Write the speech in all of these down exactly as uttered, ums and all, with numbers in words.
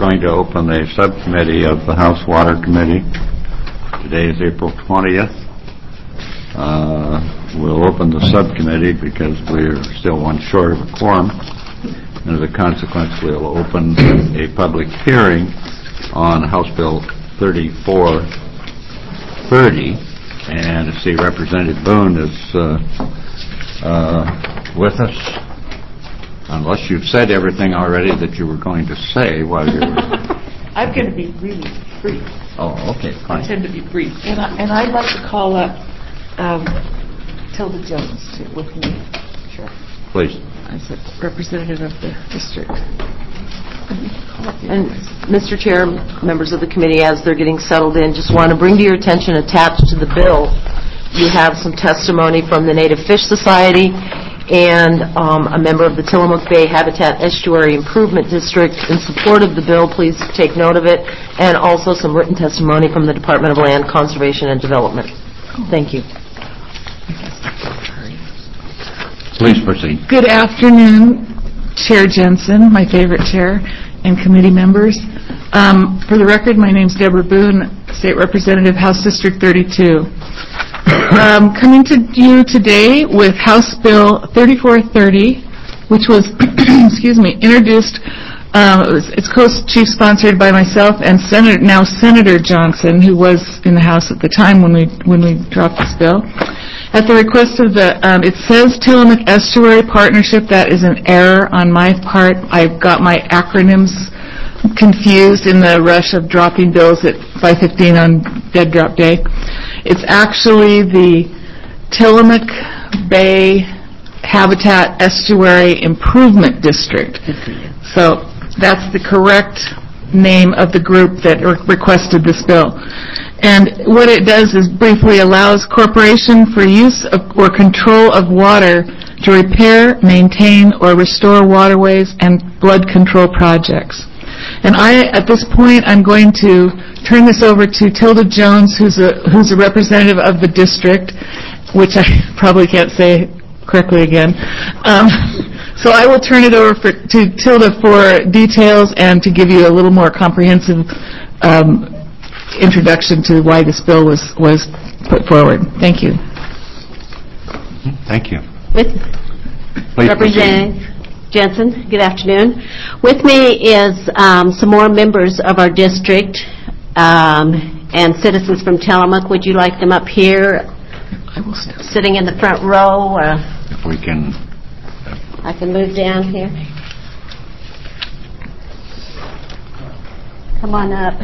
going to open a subcommittee of the House Water Committee. Today is April twentieth. Uh, we'll open the subcommittee because we're still one short of a quorum. And as a consequence, we'll open a public hearing on House Bill thirty-four thirty. And I see Representative Boone is uh, uh, with us. Unless you've said everything already that you were going to say while you were... I'm going to be really brief. Oh, okay, fine. I tend to be brief. And, I, and I'd like to call up um, Tilda Jones to, with me. Sure. Please. As a representative of the district. And Mister Chair, members of the committee, as they're getting settled in, just want to bring to your attention, attached to the bill, you have some testimony from the Native Fish Society and um, a member of the Tillamook Bay Habitat Estuary Improvement District in support of the bill. Please take note of it. And also some written testimony from the Department of Land Conservation and Development. Thank you. Please proceed. Good afternoon, Chair Jensen, my favorite chair, and committee members. Um, for the record, my name is Deborah Boone, State Representative, House District thirty-two. Um, coming to you today with House Bill thirty-four thirty, which was, excuse me, introduced. Um, it was, it's co-chief sponsored by myself and Senator, now Senator Johnson, who was in the House at the time when we when we dropped this bill. At the request of the, um, it says Tillamook Estuary Partnership. That is an error on my part. I've got my acronyms confused in the rush of dropping bills at five fifteen on Dead Drop Day. It's actually the Tillamook Bay Habitat Estuary Improvement District. So that's the correct name of the group that re- requested this bill. And what it does is briefly allows corporation for use of, or control of water to repair, maintain, or restore waterways and flood control projects. And I, at this point, I'm going to turn this over to Tilda Jones, who's a who's a representative of the district, which I probably can't say correctly again. Um, so I will turn it over for, to Tilda for details and to give you a little more comprehensive um, introduction to why this bill was was put forward. Thank you. Thank you. With Please Representative Jensen, good afternoon. With me is um, some more members of our district um, and citizens from Tillamook. Would you like them up here, I will stand. sitting in the front row? Or If we can... I can move down here. Come on up.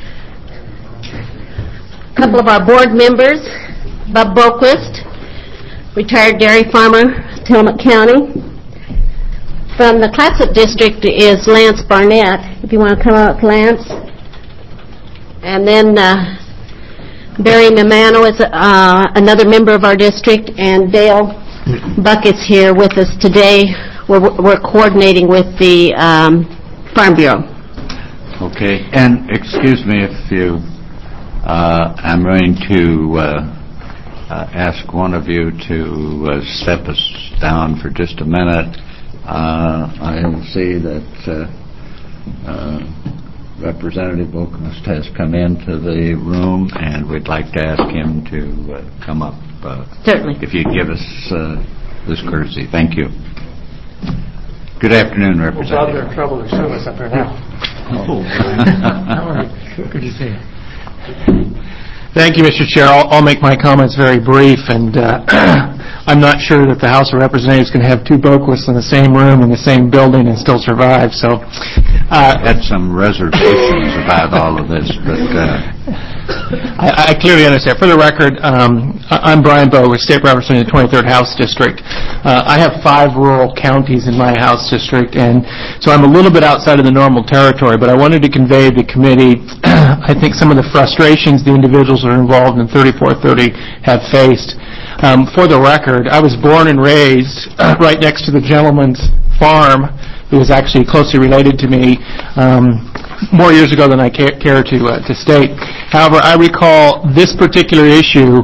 A couple of our board members, Bob Boquist, retired dairy farmer, Tillamook County. From the Clatsop District is Lance Barnett. If you want to come up, Lance. And then uh, Barry Mamano is uh, another member of our district, and Dale Buck is here with us today. We're, we're coordinating with the um, Farm Bureau. Okay, and excuse me if you... Uh, I'm going to uh, uh, ask one of you to uh, step us down for just a minute. Uh, I see that uh, uh, Representative Boquist has come into the room, and we'd like to ask him to uh, come up. Uh, Certainly. If you'd give us uh, this courtesy. Thank you. Good afternoon, Representative. Well, Bob, they're in trouble to show us up here now. Oh. How are you? Good to see you. Thank you, Mister Chair. I'll, I'll make my comments very brief, and uh, I'm not sure that the House of Representatives can have two Boquists in the same room in the same building and still survive. So, uh, had some reservations about all of this, but uh, I, I clearly understand. For the record, um, I'm Brian Boquist, State Representative, twenty-third House District. Uh, I have five rural counties in my House District, and so I'm a little bit outside of the normal territory, but I wanted to convey to the committee, I think, some of the frustrations the individuals that are involved in thirty-four thirty have faced. Um, for the record, I was born and raised uh, right next to the gentleman's farm who is actually closely related to me um, more years ago than I care, care to, uh, to state. However, I recall this particular issue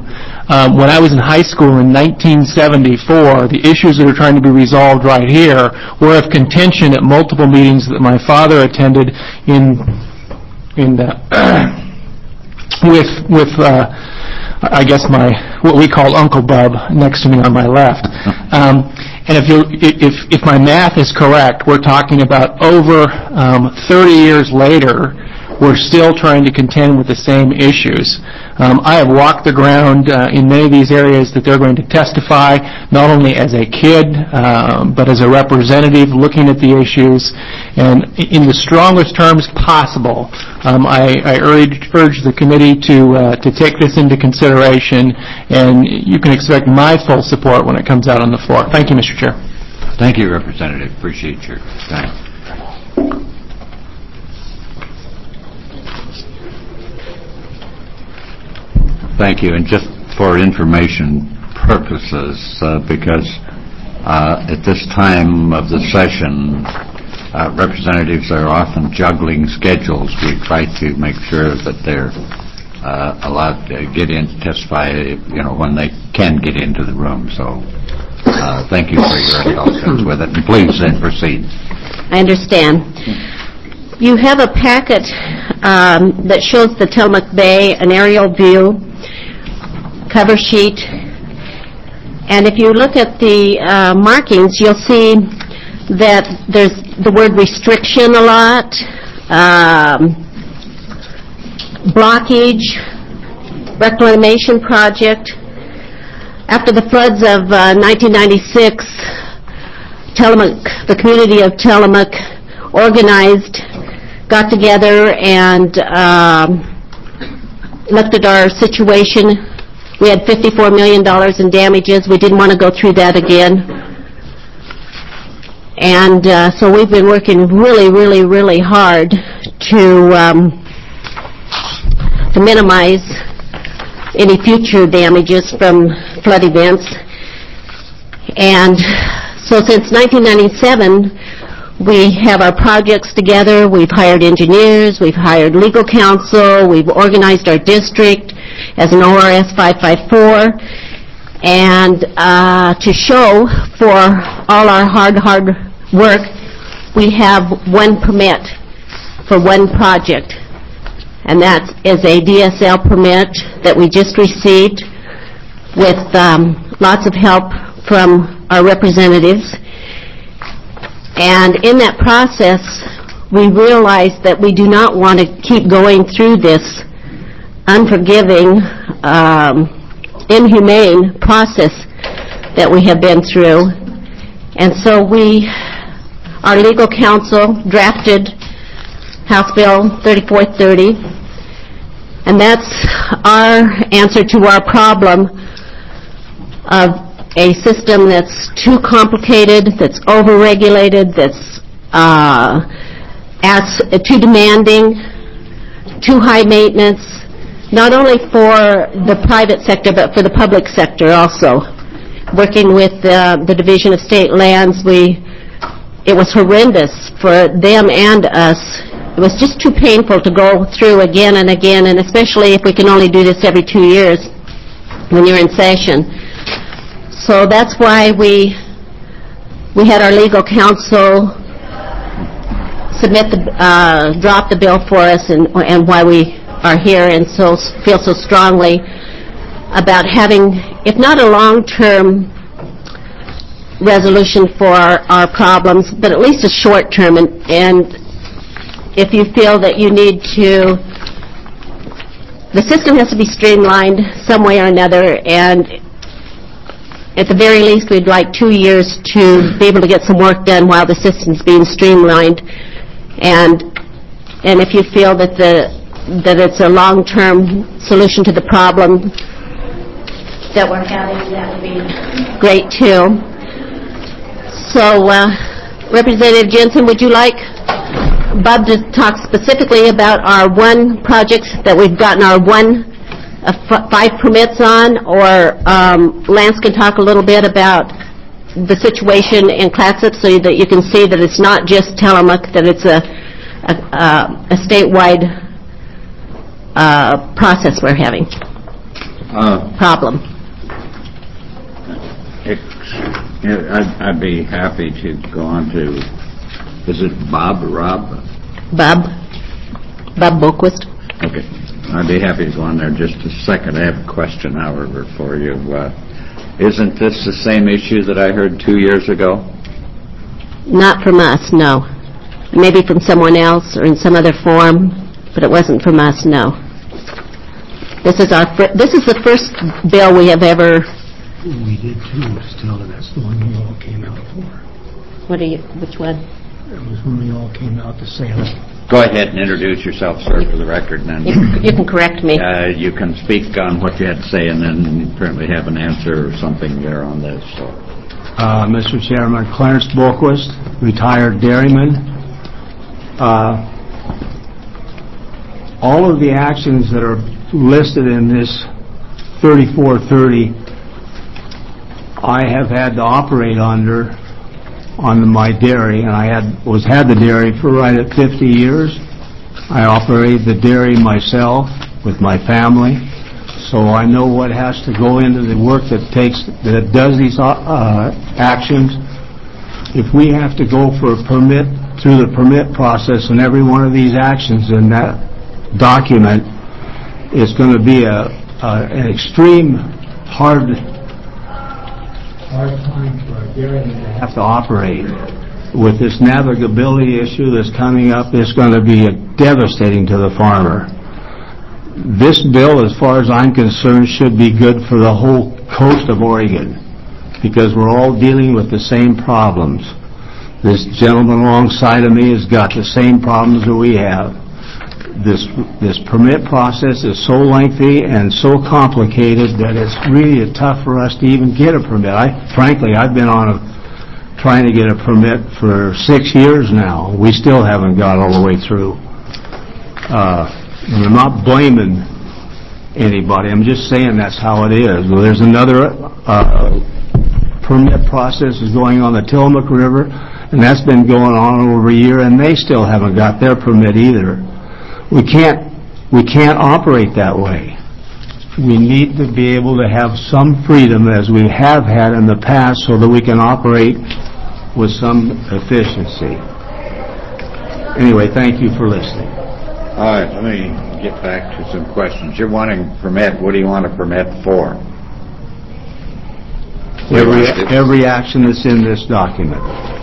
Um, when I was in high school in nineteen seventy-four, the issues that are trying to be resolved right here were of contention at multiple meetings that my father attended in in the, with with uh, I guess my what we call Uncle Bub next to me on my left. Um, and if you if if my math is correct, we're talking about over um, thirty years later. We're still trying to contend with the same issues. Um, I have walked the ground uh, in many of these areas that they're going to testify, not only as a kid, uh, but as a representative looking at the issues. And in the strongest terms possible, um, I, I urge, urge the committee to, uh, to take this into consideration, and you can expect my full support when it comes out on the floor. Thank you, Mister Chair. Thank you, Representative. Appreciate your time. Thank you. And just for information purposes, uh, because uh, at this time of the session, uh, representatives are often juggling schedules. We try to make sure that they're uh, allowed to get in to testify, you know, when they can get into the room. So uh, thank you for your indulgence with it. And please then proceed. I understand. You have a packet um, that shows the Tillamook Bay, an aerial view, cover sheet, and if you look at the uh, markings, you'll see that there's the word restriction a lot, um, blockage, reclamation project. After the floods of uh, nineteen ninety-six, Tillamook, the community of Tillamook organized, got together, and um, looked at our situation. We had fifty-four million dollars in damages. We didn't want to go through that again. And uh, so we've been working really, really, really hard to, um, to minimize any future damages from flood events. And so since nineteen ninety-seven, we have our projects together. We've hired engineers. We've hired legal counsel. We've organized our district as an O R S five five four, and uh, to show for all our hard, hard work, we have one permit for one project, and that is a D S L permit that we just received with um, lots of help from our representatives. And in that process, we realized that we do not want to keep going through this unforgiving, um, inhumane process that we have been through. And so we, our legal counsel drafted House Bill thirty-four thirty, and that's our answer to our problem of a system that's too complicated, that's over-regulated, that's uh, as, uh, too demanding, too high maintenance, not only for the private sector, but for the public sector also. Working with uh, the Division of State Lands, we, it was horrendous for them and us. It was just too painful to go through again and again, and especially if we can only do this every two years when you're in session. So that's why we, we had our legal counsel submit the, uh, drop the bill for us, and, and why we are here and so feel so strongly about having, if not a long-term resolution for our, our problems, but at least a short-term. And, and if you feel that you need to, the system has to be streamlined some way or another, and at the very least we'd like two years to be able to get some work done while the system's being streamlined. And, and if you feel that the that it's a long-term solution to the problem that we're having, that would be great too. So, uh, Representative Jensen, would you like Bob to talk specifically about our one project that we've gotten our one uh, f five permits on, or um, Lance can talk a little bit about the situation in Clatsop so that you can see that it's not just Tillamook, that it's a, a, a, a statewide Uh, process we're having. Uh, Problem. ex- yeah, I'd I'd be happy to go on to, is it Bob or Rob? Bob, Bob Boquist. Okay. I'd be happy to go on there just a second. I have a question, however, for you. Uh, Isn't this the same issue that I heard two years ago? Not from us, no. Maybe from someone else or in some other form, but it wasn't from us, no. This is our fir- this is the first bill we have ever. We did too, still, and that's the one we all came out for. What are you? Which one? It was when we all came out to Salem. Go ahead and introduce yourself, sir, for the record, and You, then you can correct me. uh, you can speak on what you had to say, and then you apparently have an answer or something there on this. So, Uh, Mister Chairman, Clarence Boquist, retired dairyman. Uh, all of the actions that are listed in this thirty-four thirty, I have had to operate under on my dairy, and I had was had the dairy for right at fifty years. I operated the dairy myself with my family, so I know what has to go into the work that takes that does these uh, actions. If we have to go for a permit through the permit process and every one of these actions in that document, it's going to be a, a an extreme hard hard time for a dairyman to have to operate. With this navigability issue that's coming up, it's going to be devastating to the farmer. This bill, as far as I'm concerned, should be good for the whole coast of Oregon, because we're all dealing with the same problems. This gentleman alongside of me has got the same problems that we have. This this permit process is so lengthy and so complicated that it's really tough for us to even get a permit. I, frankly, I've been on a, trying to get a permit for six years now. We still haven't got all the way through. Uh, and I'm not blaming anybody. I'm just saying that's how it is. Well, there's another uh, permit process is going on the Tillamook River, and that's been going on over a year, and they still haven't got their permit either. We can't, we can't operate that way. We need to be able to have some freedom, as we have had in the past, so that we can operate with some efficiency. Anyway, thank you for listening. all right, let me get back to some questions. You're wanting a permit. What do you want a permit for? Every, every action that's in this document.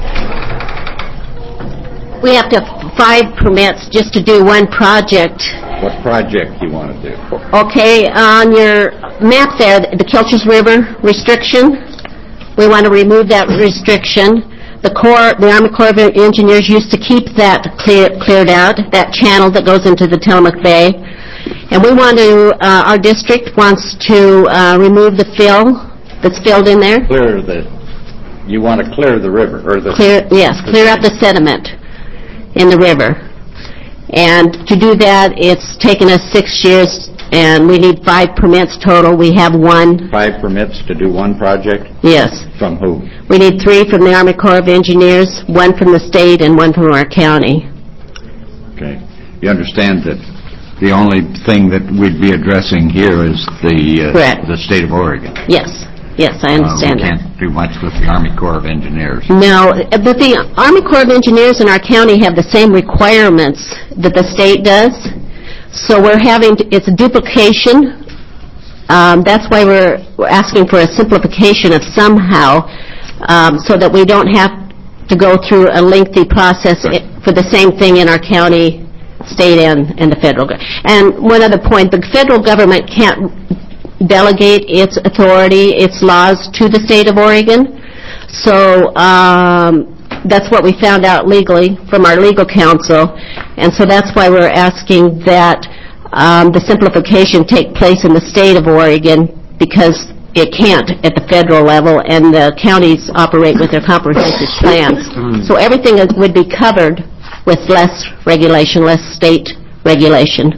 We have to have five permits just to do one project. What project do you want to do? Okay, on your map there, the Kilchers River restriction, we want to remove that restriction. The Corps, the Army Corps of Engineers used to keep that clear, cleared out, that channel that goes into the Tillamook Bay. And we want to, uh, our district wants to uh, remove the fill that's filled in there. Clear the, you want to clear the river, or the... Clear, yes, clear out the sediment in the river. And to do that, it's taken us six years, and we need five permits total. We have one. Five permits to do one project? Yes. From who? We need three from the Army Corps of Engineers, one from the state, and one from our county. Okay. You understand that the only thing that we'd be addressing here is the, uh, Correct. the state of Oregon. Yes. Yes, I understand uh, we that. can't do much with the Army Corps of Engineers. No, but the Army Corps of Engineers in our county have the same requirements that the state does. So we're having, to, it's a duplication. Um, that's why we're, we're asking for a simplification of somehow, um, so that we don't have to go through a lengthy process Right. for the same thing in our county, state, and, and the federal. Go- and one other point, the federal government can't delegate its authority, its laws to the state of Oregon. So um, that's what we found out legally from our legal counsel, and so that's why we're asking that um, the simplification take place in the state of Oregon, because it can't at the federal level, and the counties operate with their comprehensive plans. So everything is, would be covered with less regulation, less state regulation.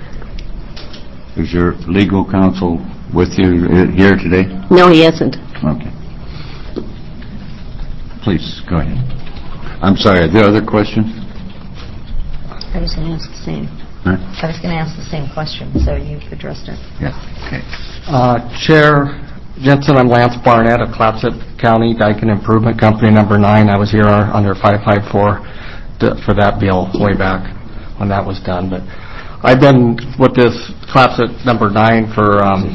Is your legal counsel with you uh, here today? No, he isn't. Okay. Please, go ahead. I'm sorry, are there other questions? I was going to ask the same. Huh? I was going to ask the same question, so you've addressed it. Yeah, okay. Uh, Chair, Jensen, I'm Lance Barnett of Clatsop County Dike and Improvement Company number nine. I was here under five five four for that bill way back when that was done. But I've been with this Clatsop number nine for um,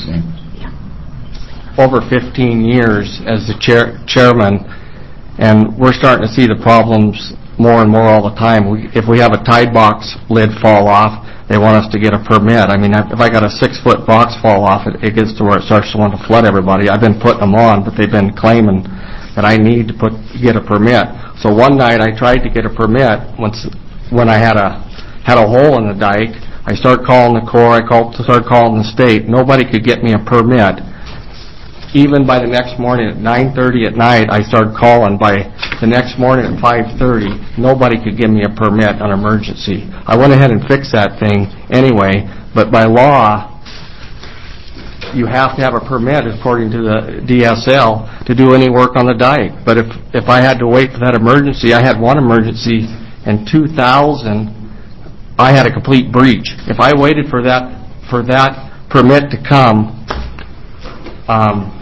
over fifteen years as the chair, chairman, and we're starting to see the problems more and more all the time. We, if we have a Tide box lid fall off, they want us to get a permit. I mean, if I got a six-foot box fall off, it, it gets to where it starts to want to flood everybody. I've been putting them on, but they've been claiming that I need to put get a permit. So one night I tried to get a permit once when I had a had a hole in the dike. I started calling the Corps. I called, started calling the state. Nobody could get me a permit. Even by the next morning at nine thirty at night, I started calling. By the next morning at five thirty, nobody could give me a permit on emergency. I went ahead and fixed that thing anyway, but by law, you have to have a permit according to the D S L to do any work on the dike. But if, if I had to wait for that emergency, I had one emergency in two thousand, I had a complete breach. If I waited for that, for that permit to come, um,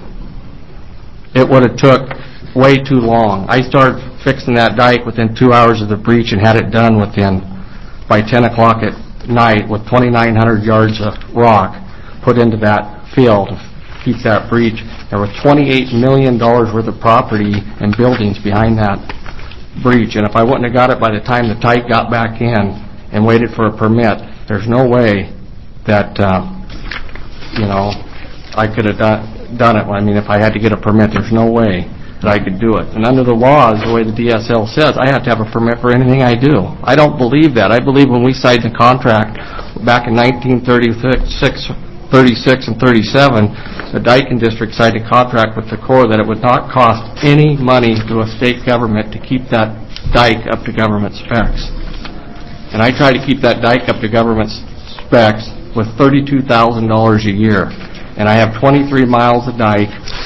it would have took way too long. I started fixing that dike within two hours of the breach and had it done within, by ten o'clock at night with twenty-nine hundred yards of rock put into that field to keep that breach. There was twenty-eight million dollars worth of property and buildings behind that breach, and if I wouldn't have got it by the time the dike got back in and waited for a permit, there's no way that, uh, you know, I could have done done it. I mean, if I had to get a permit, there's no way that I could do it. And under the laws, the way the D S L says, I have to have a permit for anything I do. I don't believe that. I believe when we signed the contract back in nineteen thirty-six, thirty-six and thirty-seven, the Dike District signed a contract with the Corps that it would not cost any money to a state government to keep that dike up to government specs. And I try to keep that dike up to government specs with thirty-two thousand dollars a year. And I have twenty-three miles of dike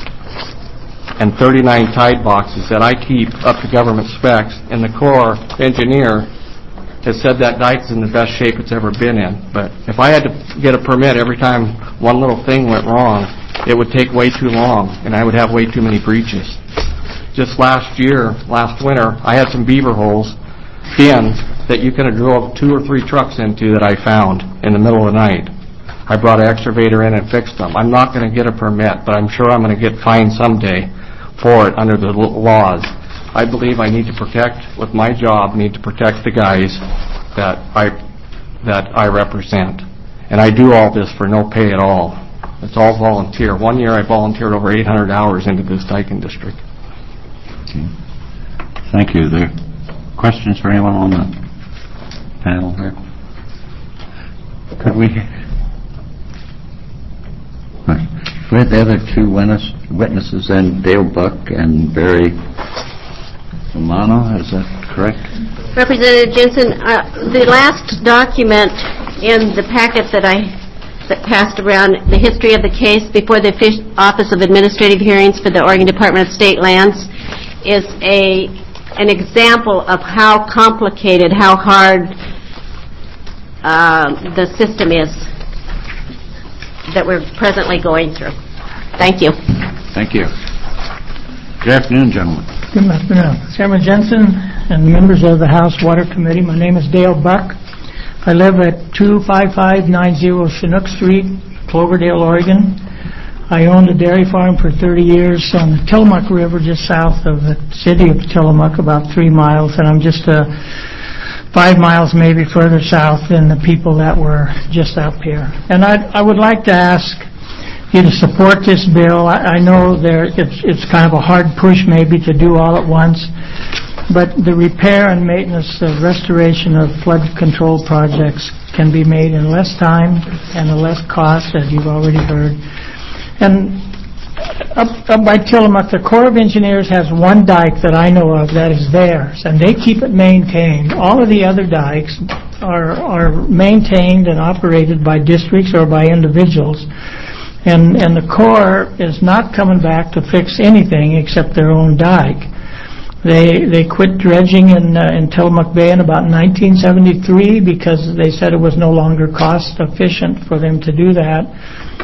and thirty-nine Tide boxes that I keep up to government specs. And the Corps engineer has said that dike's in the best shape it's ever been in. But if I had to get a permit every time one little thing went wrong, it would take way too long, and I would have way too many breaches. Just last year, last winter, I had some beaver holes in that you could have drove two or three trucks into that I found in the middle of the night. I brought an excavator in and fixed them. I'm not going to get a permit, but I'm sure I'm going to get fined someday for it under the laws. I believe I need to protect, with my job, need to protect the guys that I that I represent. And I do all this for no pay at all. It's all volunteer. One year I volunteered over eight hundred hours into this Dike District. Okay. Thank you. There questions for anyone on the panel here? Could we... We had the other two witness, witnesses, then Dale Buck and Barry Romano, is that correct? Representative Jensen, uh, the last document in the packet that I that passed around, the history of the case before the Office of Administrative Hearings for the Oregon Department of State Lands, is a an example of how complicated, how hard uh, the system is that we're presently going through. Thank you. Thank you. Good afternoon, gentlemen. Good afternoon. Chairman Jensen and members of the House Water Committee, my name is Dale Buck. I live at two five five nine zero Chinook Street, Cloverdale, Oregon. I owned a dairy farm for thirty years on the Tillamook River just south of the city of Tillamook, about three miles, and I'm just uh, five miles maybe further south than the people that were just up here. And I, I would like to ask you to support this bill. I, I know there it's, it's kind of a hard push maybe to do all at once, but the repair and maintenance, the restoration of flood control projects can be made in less time and a less cost, as you've already heard. And up, up by Tillamook, the Corps of Engineers has one dike that I know of that is theirs, and they keep it maintained. All of the other dikes are, are maintained and operated by districts or by individuals. And, and the Corps is not coming back to fix anything except their own dike. They they quit dredging in uh, in Tillamook Bay in about nineteen seventy-three because they said it was no longer cost efficient for them to do that.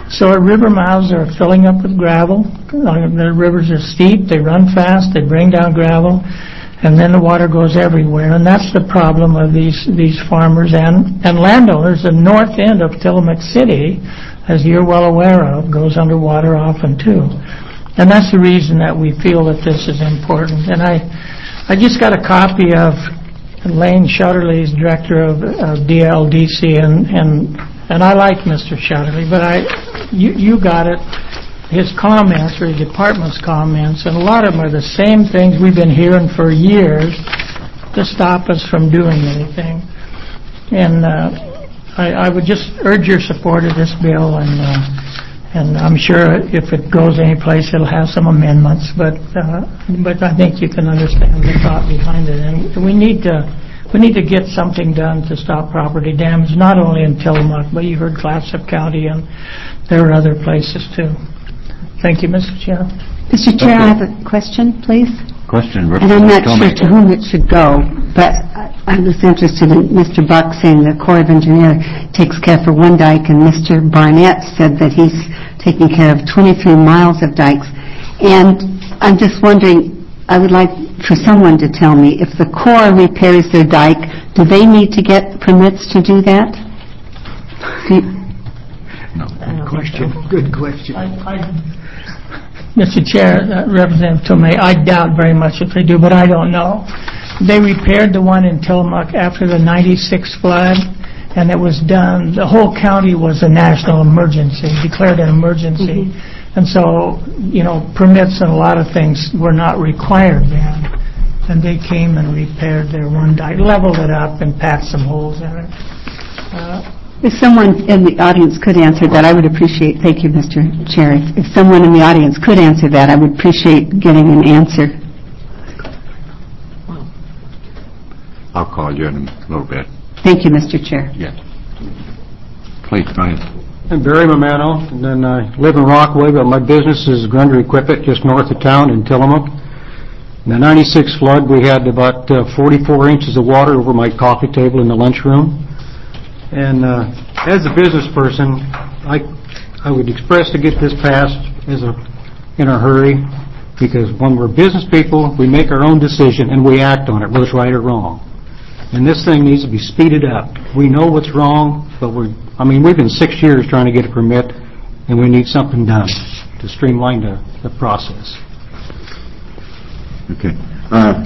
So our river mouths are filling up with gravel. Uh, The rivers are steep, they run fast, they bring down gravel, and then the water goes everywhere. And that's the problem of these these farmers and, and landowners. The north end of Tillamook City, as you're well aware of, goes underwater often too. And that's the reason that we feel that this is important. And I, I just got a copy of Lane Shutterly's director of, of D L D C, and, and and I like Mister Shutterly, but I, you, you got it, his comments, or his department's comments, and a lot of them are the same things we've been hearing for years to stop us from doing anything. And uh, I, I would just urge your support of this bill, and uh, and I'm sure if it goes anyplace, it'll have some amendments, but uh, but I think you can understand the thought behind it. And we need to we need to get something done to stop property damage, not only in Tillamook, but you heard Clatsop County, and there are other places too. Thank you, Mister Chair. Mister Chair, I have a question, please. Question, And I'm not Representative sure to whom it should go, but I I was interested in Mister Buck saying the Corps of Engineers takes care for one dike, and Mister Barnett said that he's taking care of twenty-three miles of dikes. And I'm just wondering, I would like for someone to tell me, if the Corps repairs their dike, do they need to get permits to do that? Do you, No. Good question. Good question. I, I, Mister Chair, uh, Representative Tomei, I doubt very much if they do, but I don't know. They repaired the one in Tillamook after the ninety-six flood, and it was done, the whole county was a national emergency, declared an emergency. Mm-hmm. And so, you know, permits and a lot of things were not required then. And they came and repaired their one dike, leveled it up, and patched some holes in it. Uh, If someone in the audience could answer that, I would appreciate, thank you, Mister Chair. If, if someone in the audience could answer that, I would appreciate getting an answer. I'll call you in a little bit. Thank you, Mister Chair. Yes. Please, go ahead. I'm Barry Mamano, and then I live in Rockaway, but my business is Grunder Equipment, just north of town in Tillamook. In the ninety-six flood, we had about uh, forty-four inches of water over my coffee table in the lunchroom. And uh, as a business person, I I would express to get this passed as a in a hurry, because when we're business people, we make our own decision and we act on it, whether it's right or wrong. And this thing needs to be speeded up. We know what's wrong, but we're, I mean, we've been six years trying to get a permit, and we need something done to streamline the, the process. Okay. Uh,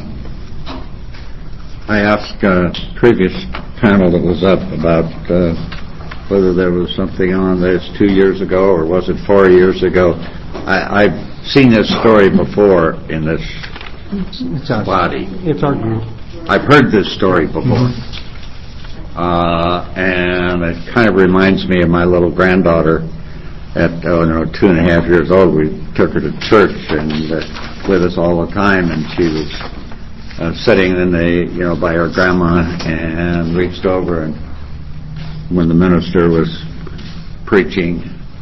I asked uh, previous panel that was up about uh, whether there was something on this two years ago, or was it four years ago. I, I've seen this story before in this It's us. body. It's our group. I've heard this story before. Uh, and it kind of reminds me of my little granddaughter at, oh, no, two and a half years old. We took her to church and uh, with us all the time, and she was uh, sitting in the, you know, by her grandma, and reached over, and when the minister was preaching,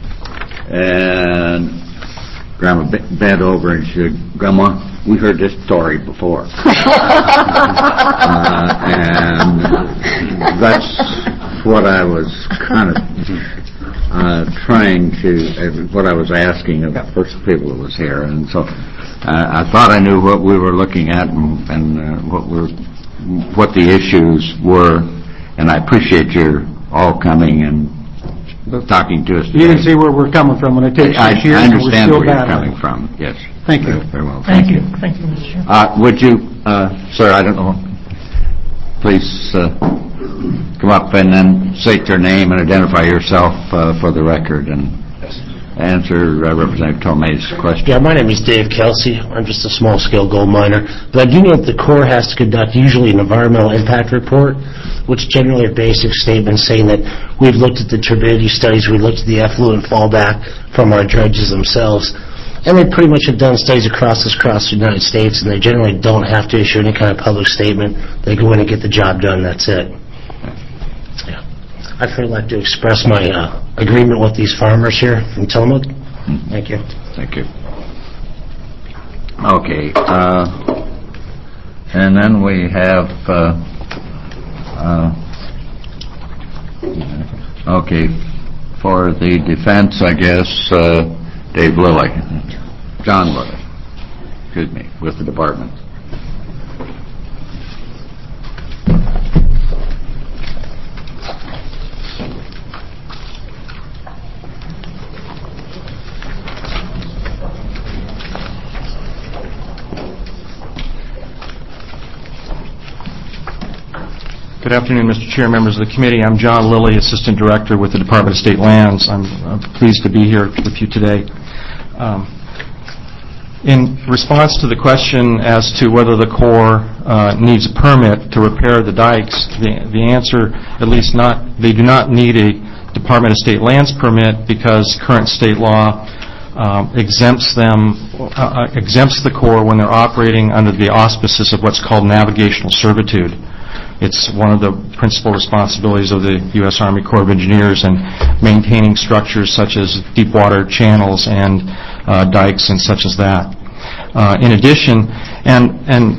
and Grandma bent over and she said, "Grandma, we heard this story before." uh, and that's what I was kind of uh, trying to, uh, what I was asking of the first people that was here. And so uh, I thought I knew what we were looking at and, and uh, what were, what the issues were. And I appreciate your all coming and talking to us today. You can see where we're coming from when it takes I, six years. I understand and we're where still you're battling. coming from, yes. Thank you. Very, very well. Thank you. Thank you, Mister Chair. Uh, would you, uh, sir, I don't know, please uh, come up and then state your name and identify yourself uh, for the record and answer uh, Representative Tomei's question. Yeah, my name is Dave Kelsey. I'm just a small-scale gold miner. But I do know that the Corps has to conduct usually an environmental impact report, which generally are basic statements saying that we've looked at the turbidity studies, we've looked at the effluent fallback from our dredges themselves, and they pretty much have done studies across this across the United States, and they generally don't have to issue any kind of public statement. They go in and get the job done, that's it. Yeah. I'd really like to express my uh, agreement with these farmers here from Tillamook. Mm-hmm. Thank you. Thank you. Okay. Uh, and then we have, uh, uh, okay, For the defense, I guess, uh, Dave Lilly, John Lilly, excuse me, with the department. Good afternoon, Mister Chair, members of the committee. I'm John Lilly, Assistant Director with the Department of State Lands. I'm uh, pleased to be here with you today. Um, in response to the question as to whether the Corps uh, needs a permit to repair the dikes, the, the answer, at least not, they do not need a Department of State Lands permit because current state law um, exempts them, uh, exempts the Corps when they're operating under the auspices of what's called navigational servitude. It's one of the principal responsibilities of the U S Army Corps of Engineers in maintaining structures such as deep water channels and uh, dikes and such as that. Uh, in addition, and and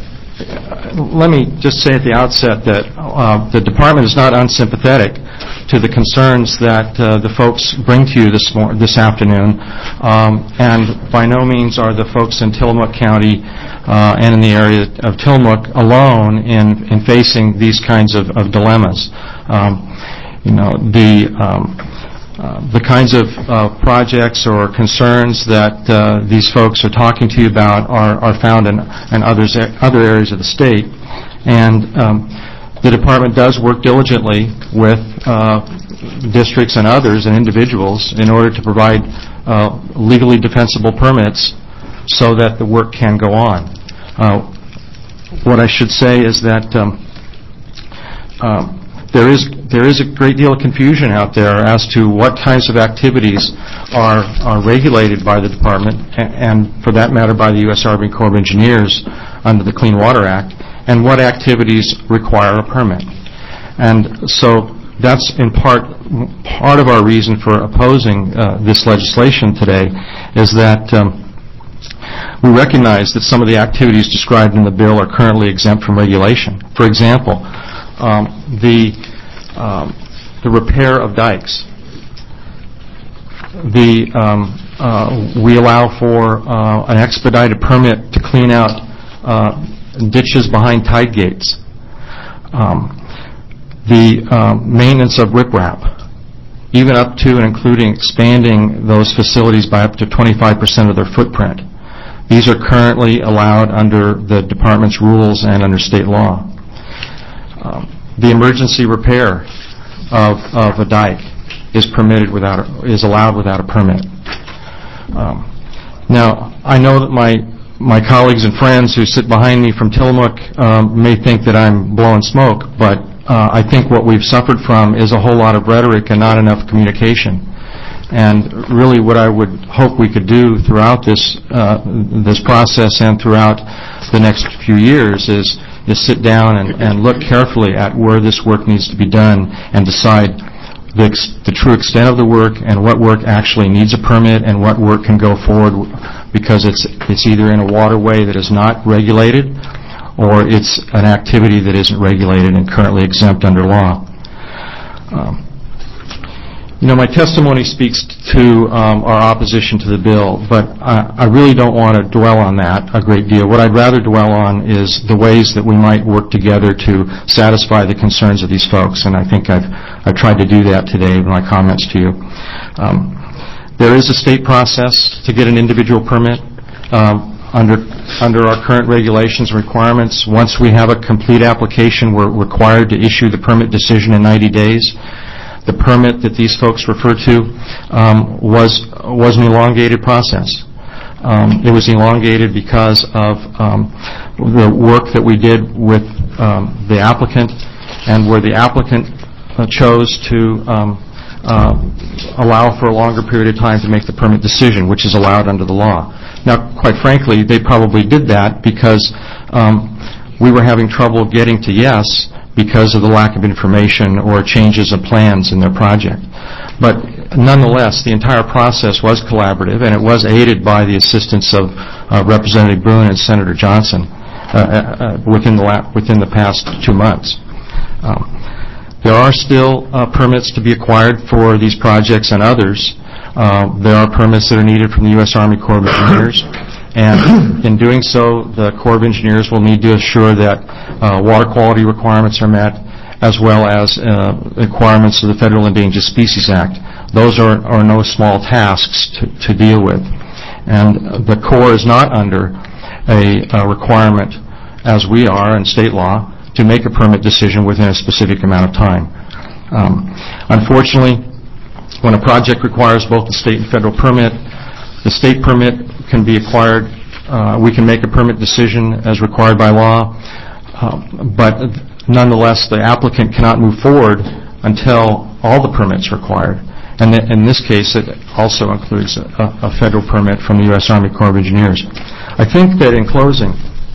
let me just say at the outset that uh, the department is not unsympathetic to the concerns that uh, the folks bring to you this mor- this afternoon, um, and by no means are the folks in Tillamook County uh, and in the area of Tillamook alone in, in facing these kinds of, of dilemmas. Um, you know, the um, uh, the kinds of uh, projects or concerns that uh, these folks are talking to you about are, are found in, in others, other areas of the state, and um, the department does work diligently with uh, districts and others and individuals in order to provide uh, legally defensible permits so that the work can go on. Uh, what I should say is that um, uh, there is there is a great deal of confusion out there as to what kinds of activities are are regulated by the department and, and for that matter by the U S Army Corps of Engineers under the Clean Water Act, and what activities require a permit. And so that's in part part of our reason for opposing uh, this legislation today is that um, we recognize that some of the activities described in the bill are currently exempt from regulation. For example, um, the um, the repair of dikes. The um, uh, we allow for uh, an expedited permit to clean out uh, ditches behind tide gates. Um, the uh, maintenance of riprap, even up to and including expanding those facilities by up to twenty-five percent of their footprint. These are currently allowed under the department's rules and under state law. Um, the emergency repair of, of a dike is permitted without a, is allowed without a permit. Um, now, I know that my my colleagues and friends who sit behind me from Tillamook um, may think that I'm blowing smoke, but uh, I think what we've suffered from is a whole lot of rhetoric and not enough communication. And really what I would hope we could do throughout this uh, this process and throughout the next few years is is sit down and, and look carefully at where this work needs to be done and decide the, ex- the true extent of the work and what work actually needs a permit and what work can go forward because it's it's either in a waterway that is not regulated or it's an activity that isn't regulated and currently exempt under law. Um, You know, my testimony speaks to um, our opposition to the bill, but I, I really don't want to dwell on that a great deal. What I'd rather dwell on is the ways that we might work together to satisfy the concerns of these folks, and I think I've, I've tried to do that today in my comments to you. Um, there is a state process to get an individual permit um, under, under our current regulations and requirements. Once we have a complete application, we're required to issue the permit decision in ninety days. The permit that these folks refer to um, was was an elongated process. Um, it was elongated because of um, the work that we did with um, the applicant, and where the applicant uh, chose to um, uh, allow for a longer period of time to make the permit decision, which is allowed under the law. Now, quite frankly, they probably did that because um, we were having trouble getting to yes because of the lack of information or changes of plans in their project. But nonetheless, the entire process was collaborative, and it was aided by the assistance of uh, Representative Boone and Senator Johnson uh, uh, within the la- within the past two months. Um, There are still uh, permits to be acquired for these projects and others. Uh, There are permits that are needed from the U S Army Corps of Engineers, and in doing so, the Corps of Engineers will need to assure that uh, water quality requirements are met, as well as uh, requirements of the Federal Endangered Species Act. Those are, are no small tasks to, to deal with. And the Corps is not under a, a requirement, as we are in state law, to make a permit decision within a specific amount of time. Um, unfortunately, when a project requires both the state and federal permit, the state permit can be acquired. Uh, we can make a permit decision as required by law, uh, but nonetheless, the applicant cannot move forward until all the permits are acquired. And th- in this case, it also includes a, a federal permit from the U S Army Corps of Engineers. I think that in closing,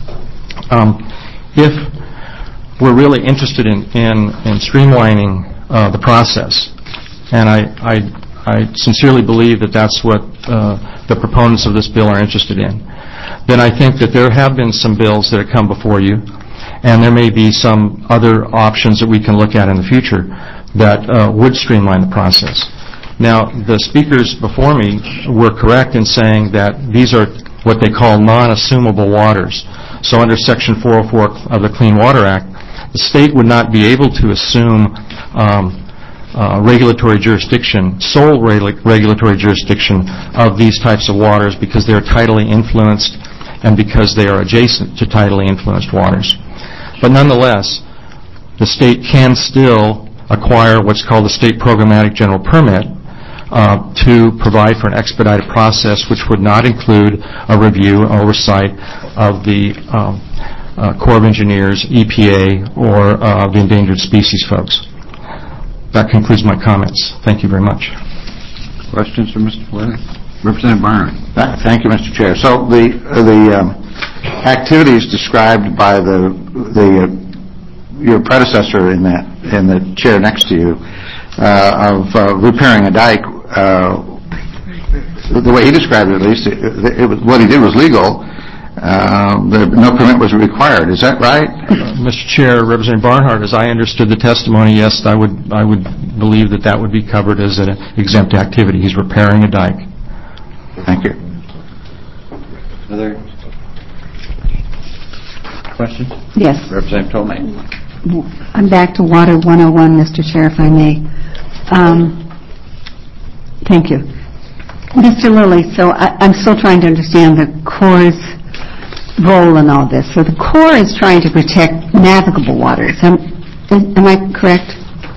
um, if we're really interested in, in, in streamlining uh, the process, and I, I, I sincerely believe that that's what uh, the proponents of this bill are interested in, then I think that there have been some bills that have come before you, and there may be some other options that we can look at in the future that uh, would streamline the process. Now, the speakers before me were correct in saying that these are what they call non-assumable waters. So under Section four oh four of the Clean Water Act, the state would not be able to assume um, uh, regulatory jurisdiction, sole reg- regulatory jurisdiction of these types of waters because they are tidally influenced and because they are adjacent to tidally influenced waters. But nonetheless, the state can still acquire what's called the State Programmatic General Permit uh, to provide for an expedited process which would not include a review and oversight of the um, uh, Corps of Engineers, E P A, or uh, the endangered species folks. That concludes my comments. Thank you very much. Questions for Mister Blair? Representative Barnard. Thank you, Mister Chair. So the uh, the um, activities described by the the uh, your predecessor in that in the chair next to you uh, of uh, repairing a dike, uh, the way he described it, at least, it, it was, what he did was legal. Uh, the, no permit was required. Is that right? Uh, Mister Chair, Representative Barnhart, as I understood the testimony, yes, I would I would believe that that would be covered as an exempt activity. He's repairing a dike. Thank you. Other questions? Yes. Representative Tomei. I'm back to Water one oh one, Mister Chair, if I may. Um, thank you. Mister Lilly, so I, I'm still trying to understand the Corps' role in all this. So the Corps is trying to protect navigable waters. Am, am I correct?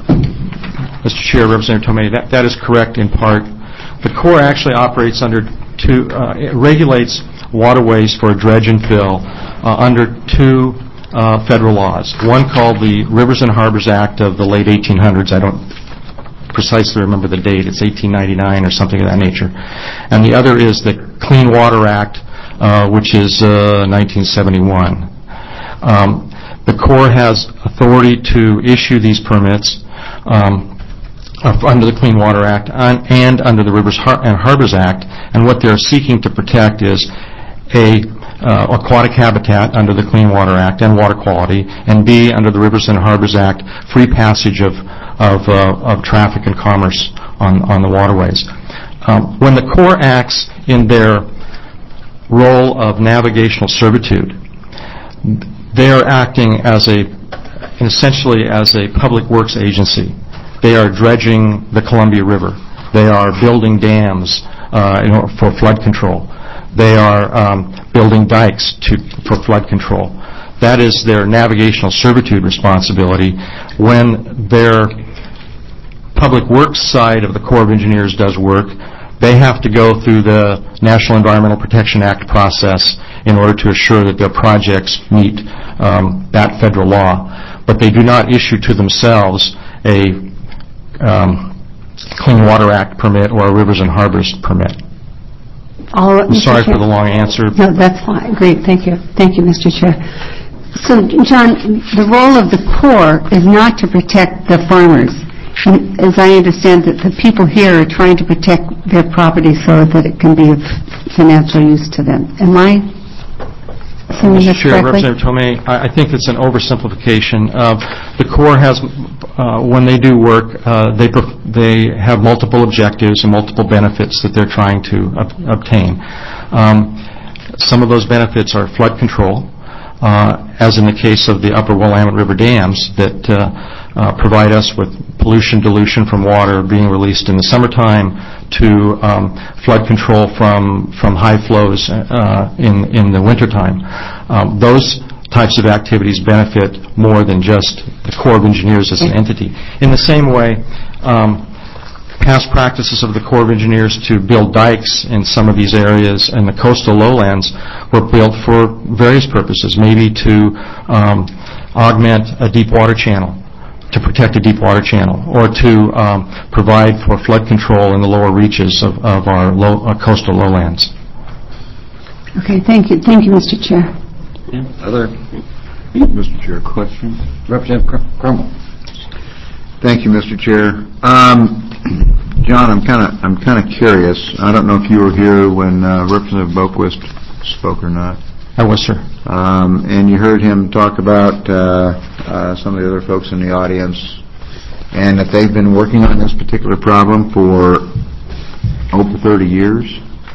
Mister Chair, Representative Tomei, that, that is correct in part. The Corps actually operates under two, uh, it regulates waterways for dredge and fill uh, under two uh, federal laws. One called the Rivers and Harbors Act of the late eighteen hundreds. I don't precisely remember the date. It's eighteen ninety-nine or something of that nature. And the other is the Clean Water Act, uh, which is uh, nineteen seventy-one. Um, the Corps has authority to issue these permits um, under the Clean Water Act and under the Rivers and Harbors Act, and what they're seeking to protect is A, uh, aquatic habitat under the Clean Water Act and water quality, and B, under the Rivers and Harbors Act, free passage of of, uh, of traffic and commerce on, on the waterways. Um, when the Corps acts in their role of navigational servitude, they are acting as a, essentially as a public works agency. They are dredging the Columbia River. They are building dams uh, you know, for flood control. They are um, building dikes to, for flood control. That is their navigational servitude responsibility. When their public works side of the Corps of Engineers does work, they have to go through the National Environmental Protection Act process in order to assure that their projects meet um, that federal law. But they do not issue to themselves a um, Clean Water Act permit or a Rivers and Harbors permit. All right, I'm sorry for the long answer. No, that's fine. Great. Thank you. Thank you, Mister Chair. So, John, the role of the Corps is not to protect the farmers. And as I understand it, the people here are trying to protect their property so that it can be of financial use to them. Am I assuming Mister this Chair, correctly? Representative Tomei, I I think it's an oversimplification. Uh, The Corps has, uh, when they do work, uh, they perf- they have multiple objectives and multiple benefits that they're trying to ob- obtain. Um, Some of those benefits are flood control, uh, as in the case of the Upper Willamette River dams that uh, uh, provide us with pollution dilution from water being released in the summertime, to um, flood control from from high flows uh, in in the wintertime. Um, those types of activities benefit more than just the Corps of Engineers as an entity. In the same way, um, past practices of the Corps of Engineers to build dikes in some of these areas and the coastal lowlands were built for various purposes, maybe to um, augment a deep water channel, to protect a deep water channel, or to um, provide for flood control in the lower reaches of, of our low, uh, coastal lowlands. Okay, thank you. Thank you, Mister Chair. Other, Mister Chair, questions? Representative Crum- Crummell. Thank you, Mister Chair. Um, John, I'm kind of I'm kind of curious. I don't know if you were here when uh, Representative Boquist spoke or not. I was, sir. Um, and you heard him talk about uh, uh, some of the other folks in the audience, and that they've been working on this particular problem for over thirty years.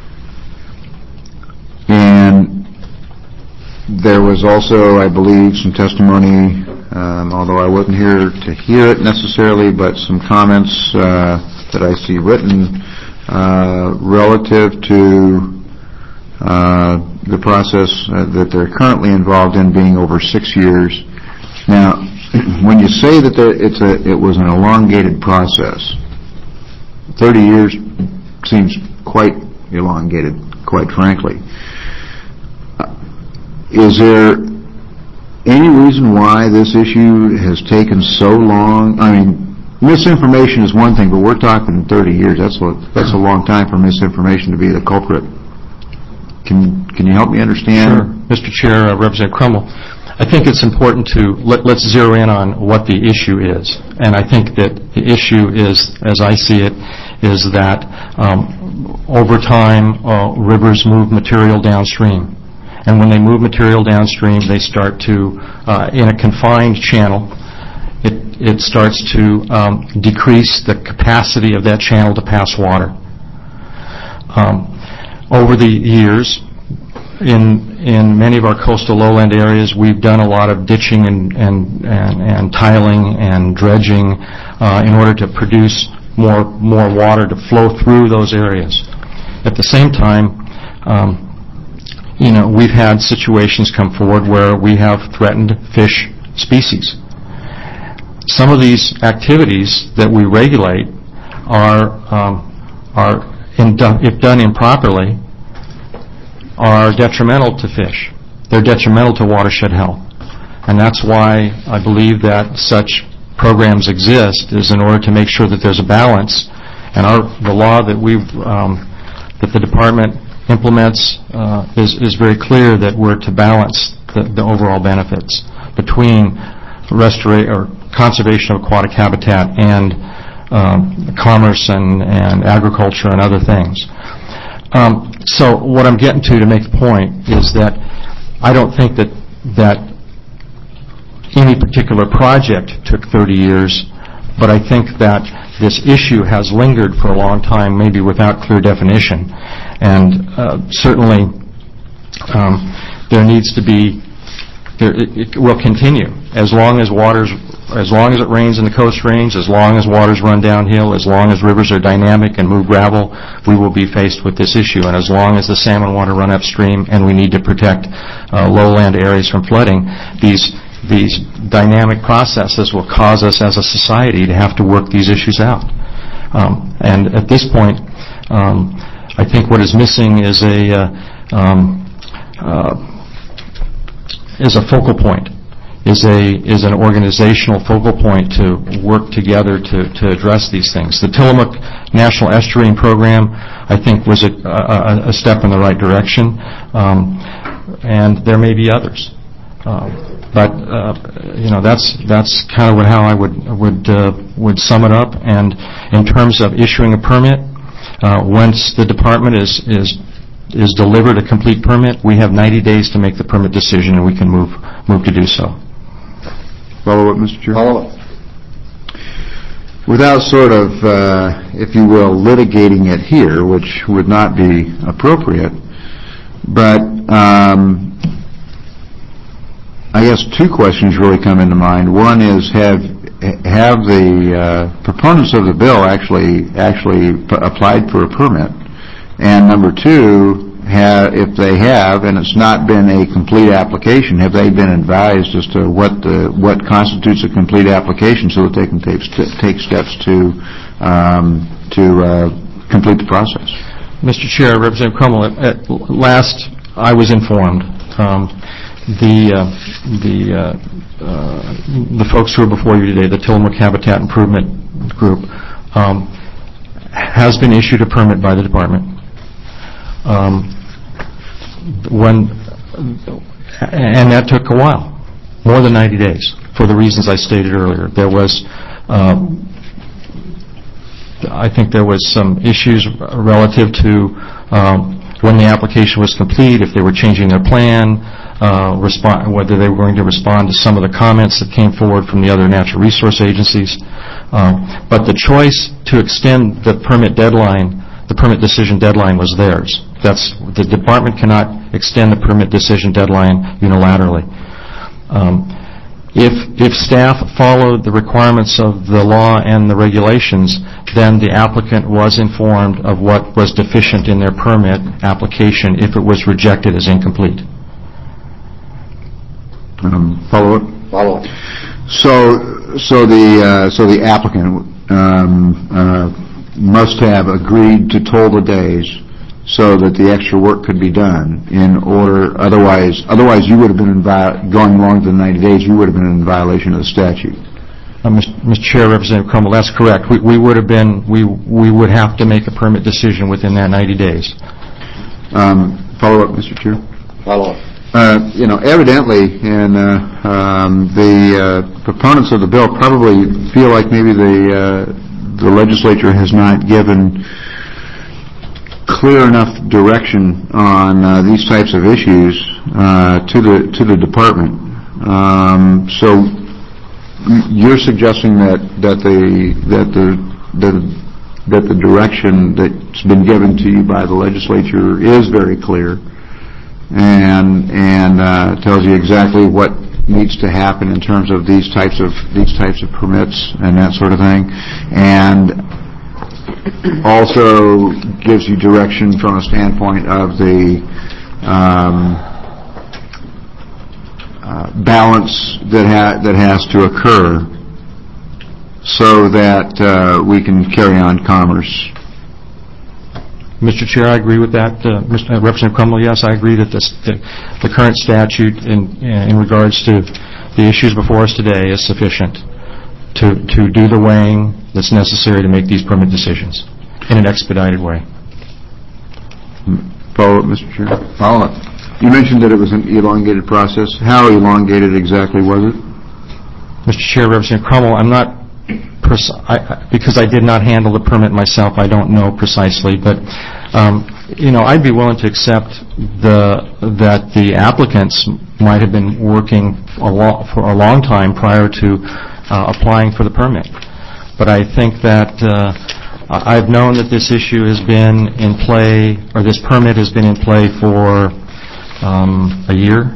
And there was also, I believe, some testimony, um, although I wasn't here to hear it necessarily, but some comments uh, that I see written uh, relative to uh, the process uh, that they're currently involved in being over six years. Now, when you say that there, it's a, it was an elongated process, thirty years seems quite elongated, quite frankly. Is there any reason why this issue has taken so long? I mean, misinformation is one thing, but we're talking thirty years. That's a, that's a long time for misinformation to be the culprit. Can can you help me understand? Sure. Mister Chair, uh, Representative Crummell, I think it's important to let, let's zero in on what the issue is. And I think that the issue is, as I see it, is that um, over time, uh, rivers move material downstream. And when they move material downstream, they start to, uh, in a confined channel, it, it starts to um, decrease the capacity of that channel to pass water. Um, over the years, in in many of our coastal lowland areas, we've done a lot of ditching and, and, and, and tiling and dredging uh, in order to produce more, more water to flow through those areas. At the same time, um, you know, we've had situations come forward where we have threatened fish species. Some of these activities that we regulate are, um, are in do, if done improperly, are detrimental to fish. They're detrimental to watershed health. And that's why I believe that such programs exist, is in order to make sure that there's a balance. And our, the law that we um, that the department implements uh, is, is very clear that we're to balance the, the overall benefits between restora- or conservation of aquatic habitat and um, commerce and, and agriculture and other things. Um, so what I'm getting to to make the point is that I don't think that that any particular project took thirty years, but I think that this issue has lingered for a long time, maybe without clear definition. And uh, certainly um, there needs to be, there, it, it will continue as long as waters, as long as it rains in the Coast Range, as long as waters run downhill, as long as rivers are dynamic and move gravel, we will be faced with this issue. And as long as the salmon water run upstream and we need to protect uh, lowland areas from flooding, these these dynamic processes will cause us as a society to have to work these issues out. Um, and at this point, um, I think what is missing is a uh, um, uh, is a focal point, is a is an organizational focal point to work together to, to address these things. The Tillamook National Estuarine Program, I think, was a, a, a step in the right direction, um, and there may be others. Uh, but uh, you know, that's that's kind of what, how I would would uh, would sum it up. And in terms of issuing a permit, uh, once the department is is is delivered a complete permit, we have ninety days to make the permit decision, and we can move move to do so. Follow up, Mister Chair? Follow up. Without sort of, uh, if you will, litigating it here, which would not be appropriate, but um, I guess two questions really come into mind. One is, have have the uh, proponents of the bill actually actually p- applied for a permit? And number two, have, if they have, and it's not been a complete application, have they been advised as to what the what constitutes a complete application so that they can take st- take steps to um, to uh, complete the process? Mister Chair, Representative Crummell, at, at last I was informed. Um, the uh, the uh, uh, the folks who are before you today, the Tillamook Habitat Improvement Group, um, has been issued a permit by the department. Um, when and that took a while, more than ninety days, for the reasons I stated earlier. There was, um, I think there was some issues relative to um, when the application was complete, if they were changing their plan, uh, respond, whether they were going to respond to some of the comments that came forward from the other natural resource agencies. Um, but the choice to extend the permit deadline, the permit decision deadline, was theirs. That's, the department cannot extend the permit decision deadline unilaterally. Um, if if staff followed the requirements of the law and the regulations, then the applicant was informed of what was deficient in their permit application if it was rejected as incomplete. Um, follow up. Follow up. So, so the uh, so the applicant um, uh, must have agreed to toll the days so that the extra work could be done in order. Otherwise, otherwise you would have been in vi- going longer than ninety days. You would have been in violation of the statute. Uh, Mister Chair, Representative Crummell, that's correct. We, we would have been. We we would have to make a permit decision within that ninety days. Um, follow up, Mister Chair. Follow up. Uh, you know, evidently, and uh, um, the uh, proponents of the bill probably feel like maybe the uh, the legislature has not given clear enough direction on uh, these types of issues uh, to the to the department. Um, so you're suggesting that that the that the that, that the direction that's been given to you by the legislature is very clear and and uh, tells you exactly what needs to happen in terms of these types of these types of permits and that sort of thing, and also gives you direction from a standpoint of the um, uh, balance that ha- that has to occur so that uh, we can carry on commerce. Mister Chair, I agree with that. Uh, Mister Uh, Representative Crummell, yes, I agree that this, the, the current statute in in regards to the issues before us today is sufficient to to do the weighing that's necessary to make these permit decisions in an expedited way. Follow up, Mister Chair. Follow up. You mentioned that it was an elongated process. How elongated exactly was it? Mister Chair, Representative Crummell, I'm not pres- I, because I did not handle the permit myself. I don't know precisely, but um, you know, I'd be willing to accept the that the applicants might have been working a lo- for a long time prior to uh, applying for the permit. But I think that uh, I've known that this issue has been in play, or this permit has been in play for um, a year.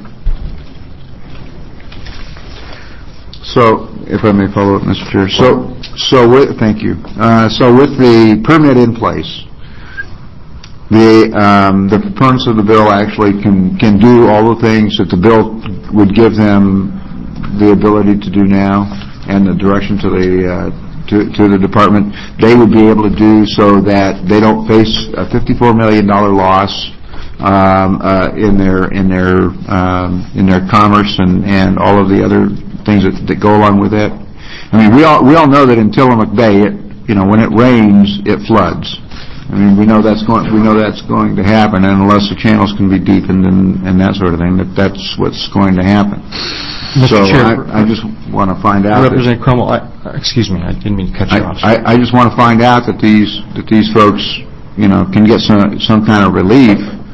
So, if I may follow up, Mister Chair. So, so with, thank you. Uh, so, with the permit in place, the um, the proponents of the bill actually can can do all the things that the bill would give them the ability to do now, and the direction to the uh, to to the department. They would be able to do so that they don't face a fifty-four million dollars loss um, uh, in their in their um, in their commerce and and all of the other things that, that go along with it. I mean, we all we all know that in Tillamook Bay, it, you know, when it rains, it floods. I mean, we know that's going we know that's going to happen, and unless the channels can be deepened and, and that sort of thing, that that's what's going to happen. Mister So Chair, I, I just want to find out. Representative Crummell, I, excuse me, I didn't mean to cut you I, off. I, I just want to find out that these that these folks, you know, can get some some kind of relief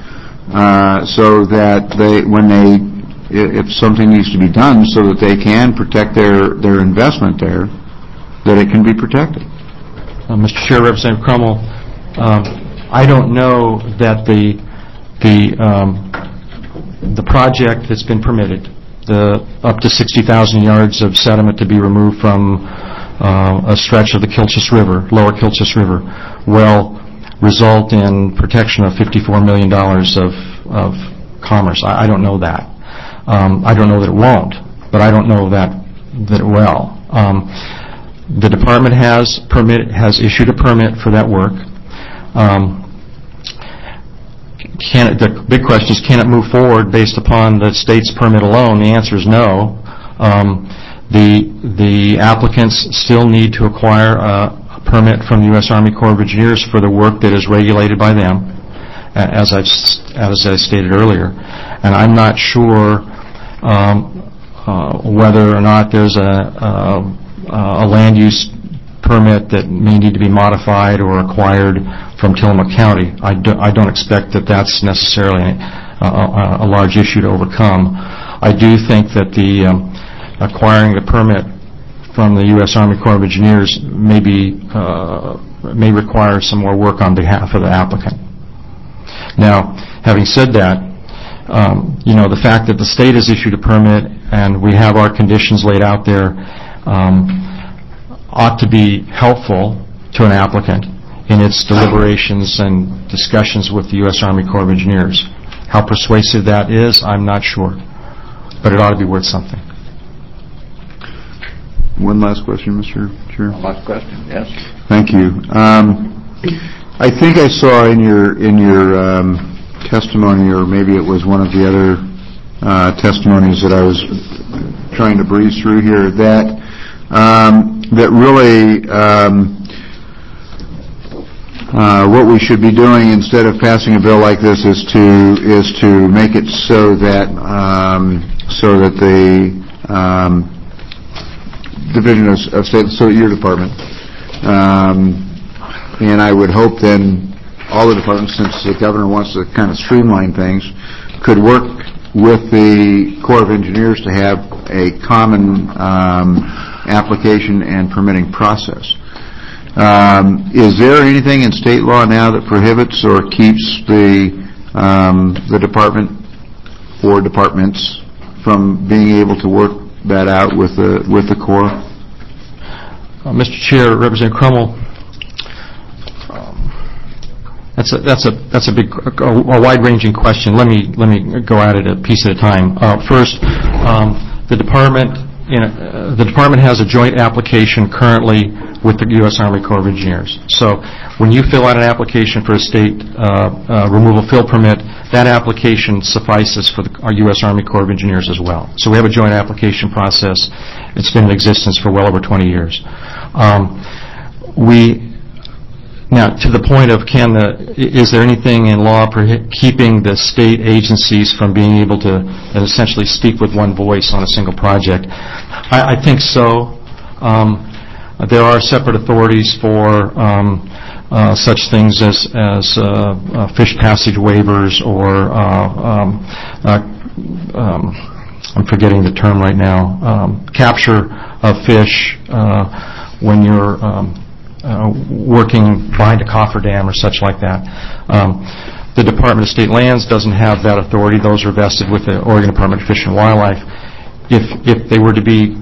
uh, so that they, when they, i- if something needs to be done, so that they can protect their, their investment there, that it can be protected. Uh, Mister Chair, Representative Crummell, um, I don't know that the the um, the project that's been permitted, the up to sixty thousand yards of sediment to be removed from uh, a stretch of the Kilchis River, lower Kilchis River, will result in protection of fifty-four million dollars of, of commerce. I, I don't know that. Um, I don't know that it won't, but I don't know that, that it will. Um, the department has permit, has issued a permit for that work. Um, Can it, the big question is, can it move forward based upon the state's permit alone? The answer is no. Um, the the applicants still need to acquire a, a permit from the U S Army Corps of Engineers for the work that is regulated by them, as I've as I stated earlier. And I'm not sure um, uh, whether or not there's a, a a land use permit that may need to be modified or acquired from Tillamook County. I, do, I don't expect that that's necessarily a, a, a large issue to overcome. I do think that the um, acquiring the permit from the U S Army Corps of Engineers may be, uh, may require some more work on behalf of the applicant. Now, having said that, um, you know, the fact that the state has issued a permit and we have our conditions laid out there um, ought to be helpful to an applicant in its deliberations and discussions with the U S Army Corps of Engineers. How persuasive that is, I'm not sure, but it ought to be worth something. One last question, Mister Chair. One last question, yes. Thank you. Um, I think I saw in your in your um, testimony, or maybe it was one of the other uh, testimonies that I was trying to breeze through here, that um, that really um, uh, what we should be doing instead of passing a bill like this is to is to make it so that um, so that the um, Division of, of State, so your department, um, and I would hope then all the departments, since the governor wants to kind of streamline things, could work with the Corps of Engineers to have a common um, application and permitting process. Um, is there anything in state law now that prohibits or keeps the um, the department or departments from being able to work that out with the with the Corps? Uh, Mister Chair, Representative Crummell, um, that's a that's a that's a big a, a wide-ranging question. Let me let me go at it a piece at a time. Uh, first, um, the department in a, uh, the department has a joint application currently with the U S Army Corps of Engineers. So when you fill out an application for a state uh, uh, removal fill permit, that application suffices for the, our U S Army Corps of Engineers as well. So we have a joint application process. It's been in existence for well over twenty years. Um, we now, to the point of can the, is there anything in law prohi- keeping the state agencies from being able to uh, essentially speak with one voice on a single project? I, I think so. Um, There are separate authorities for um, uh, such things as, as uh, uh, fish passage waivers or, uh, um, uh, um, I'm forgetting the term right now, um, capture of fish uh, when you're um, uh, working behind a cofferdam or such like that. Um, the Department of State Lands doesn't have that authority. Those are vested with the Oregon Department of Fish and Wildlife. If, if they were to be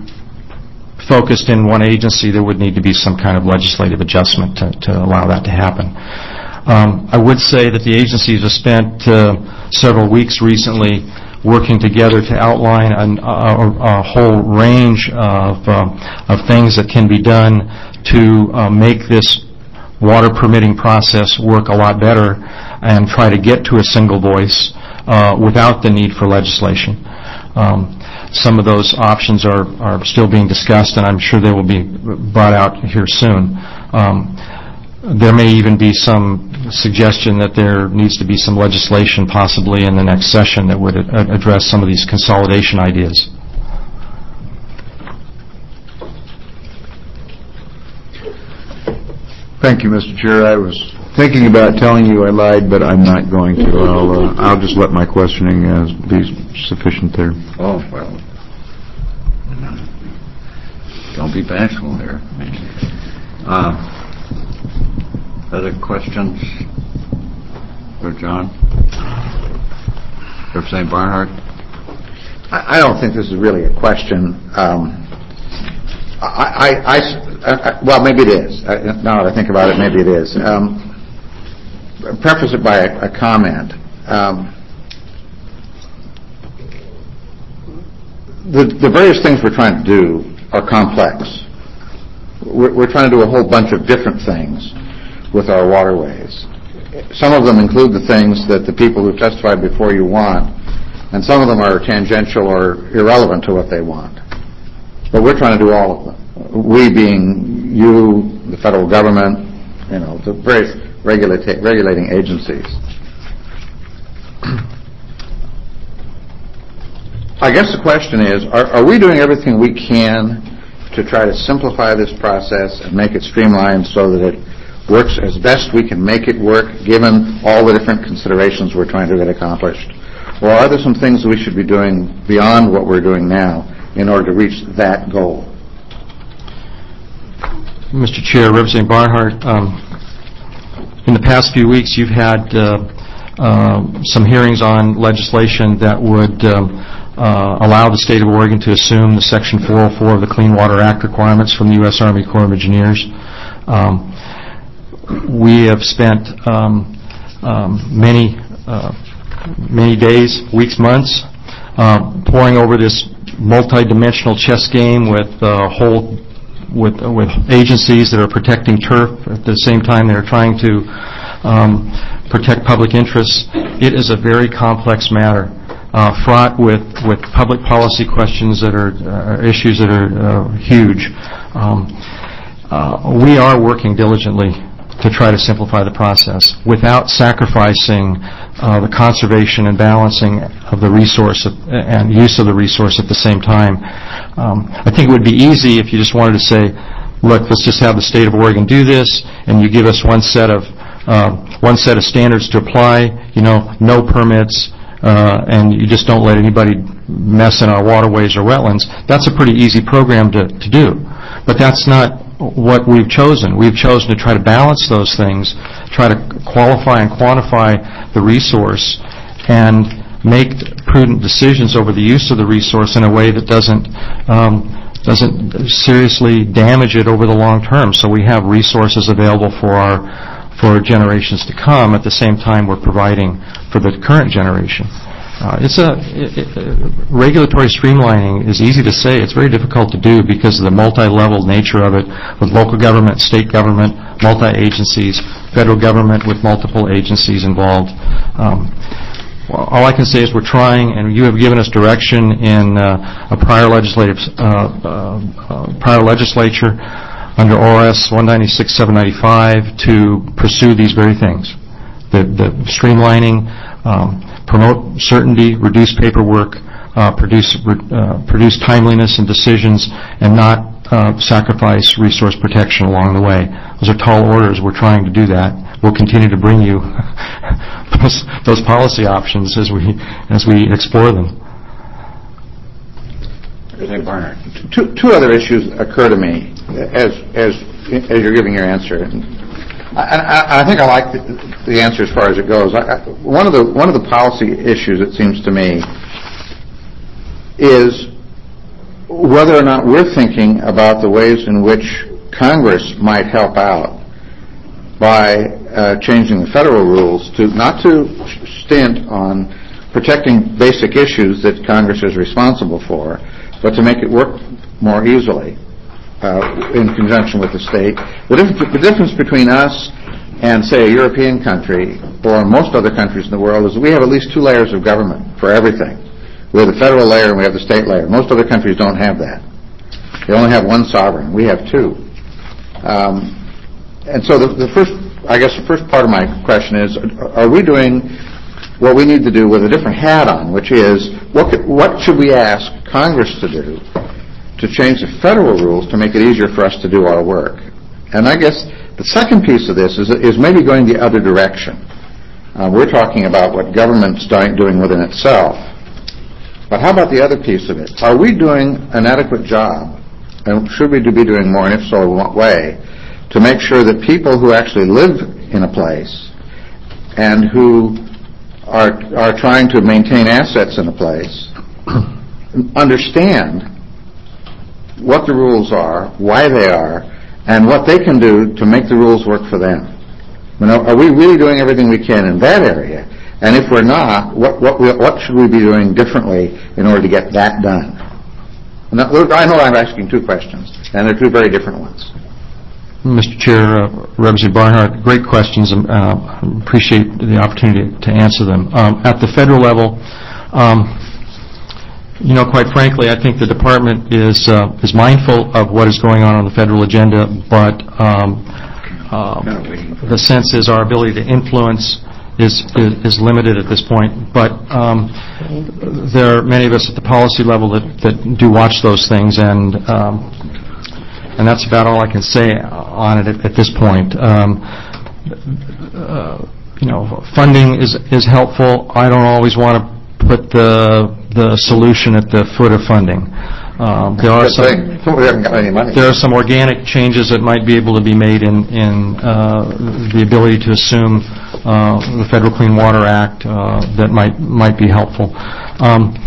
focused in one agency, there would need to be some kind of legislative adjustment to, to allow that to happen. Um, I would say that the agencies have spent uh, several weeks recently working together to outline an, a, a whole range of, uh, of things that can be done to uh, make this water permitting process work a lot better and try to get to a single voice uh, without the need for legislation. Um, Some of those options are, are still being discussed, and I'm sure they will be brought out here soon. Um, there may even be some suggestion that there needs to be some legislation possibly in the next session that would a- address some of these consolidation ideas. Thank you, Mister Chair. I was thinking about telling you I lied, but I'm not going to. I'll, uh, I'll just let my questioning uh, be sufficient there. Oh, well, don't be bashful there. Uh, other questions for John? Representative Barnhart? I, I don't think this is really a question. Um, I, I, I, I, well, maybe it is. I, now that I think about it, maybe it is. Um, preface it by a, a comment. Um, the, the various things we're trying to do are complex. We're, we're trying to do a whole bunch of different things with our waterways. Some of them include the things that the people who testified before you want, and some of them are tangential or irrelevant to what they want. But we're trying to do all of them. We being you, the federal government, you know, the various regulata- regulating agencies. I guess the question is, are, are we doing everything we can to try to simplify this process and make it streamlined so that it works as best we can make it work, given all the different considerations we're trying to get accomplished? Or are there some things we should be doing beyond what we're doing now in order to reach that goal? Mister Chair, Representative Barnhart, um, in the past few weeks you've had uh, uh, some hearings on legislation that would um, uh, allow the state of Oregon to assume the Section four oh four of the Clean Water Act requirements from the U S Army Corps of Engineers. Um, we have spent um, um, many uh, many days, weeks, months uh, poring over this multi-dimensional chess game with uh, whole with uh, with agencies that are protecting turf at the same time they're trying to um, protect public interests. It is a very complex matter, uh, fraught with, with public policy questions that are uh, issues that are uh, huge. Um, uh, we are working diligently to try to simplify the process without sacrificing uh, the conservation and balancing of the resource of, and use of the resource at the same time. Um, I think it would be easy if you just wanted to say, look, let's just have the state of Oregon do this, and you give us one set of uh, one set of standards to apply, you know, no permits, uh, and you just don't let anybody mess in our waterways or wetlands. That's a pretty easy program to, to do. But that's not what we've chosen. We've chosen to try to balance those things, try to qualify and quantify the resource, and make prudent decisions over the use of the resource in a way that doesn't um, doesn't seriously damage it over the long term. So we have resources available for our for generations to come. At the same time, we're providing for the current generation. Uh, it's a it, it, regulatory streamlining is easy to say. It's very difficult to do because of the multi-level nature of it, with local government, state government, multi-agencies, federal government with multiple agencies involved. Um, well, all I can say is we're trying, and you have given us direction in uh, a prior legislative uh, uh, uh, prior legislature under O R S one ninety-six seven ninety-five to pursue these very things: the, the streamlining. Um, promote certainty, reduce paperwork, uh, produce uh, produce timeliness in decisions, and not uh, sacrifice resource protection along the way. Those are tall orders. We're trying to do that. We'll continue to bring you those, those policy options as we as we explore them. Two, two other issues occur to me as as as you're giving your answer. I, I, I think I like the, the answer as far as it goes. I, I, one of the one of the policy issues, it seems to me, is whether or not we're thinking about the ways in which Congress might help out by uh, changing the federal rules to not to stint on protecting basic issues that Congress is responsible for, but to make it work more easily. Uh, in conjunction with the state. The, dif- the difference between us and, say, a European country or most other countries in the world is that we have at least two layers of government for everything. We have the federal layer and we have the state layer. Most other countries don't have that. They only have one sovereign. We have two. Um, and so the, the first, I guess the first part of my question is, are we doing what we need to do with a different hat on, which is, what, could, what should we ask Congress to do to change the federal rules to make it easier for us to do our work? And I guess the second piece of this is, is maybe going the other direction. Uh, we're talking about what government's doing within itself. But how about the other piece of it? Are we doing an adequate job, and should we be doing more, and if so, in what way, to make sure that people who actually live in a place and who are, are trying to maintain assets in a place understand what the rules are, why they are, and what they can do to make the rules work for them? You know, are we really doing everything we can in that area? And if we're not, what what we, what should we be doing differently in order to get that done? And that, I know I'm asking two questions, and they're two very different ones. Mister Chair, uh, Representative Barnhart, great questions. and uh, appreciate the opportunity to answer them. Um, at the federal level, um, you know, quite frankly, I think the department is uh, is mindful of what is going on on the federal agenda, but um, uh, the sense is our ability to influence is, is, is limited at this point. But um, there are many of us at the policy level that, that do watch those things, and um, and that's about all I can say on it at, at this point. Um, uh, you know, funding is is helpful. I don't always want to put the the solution at the foot of funding. Um, there are some we haven't got any money. There are some organic changes that might be able to be made in in uh, the ability to assume uh, the Federal Clean Water Act uh, that might might be helpful. Um,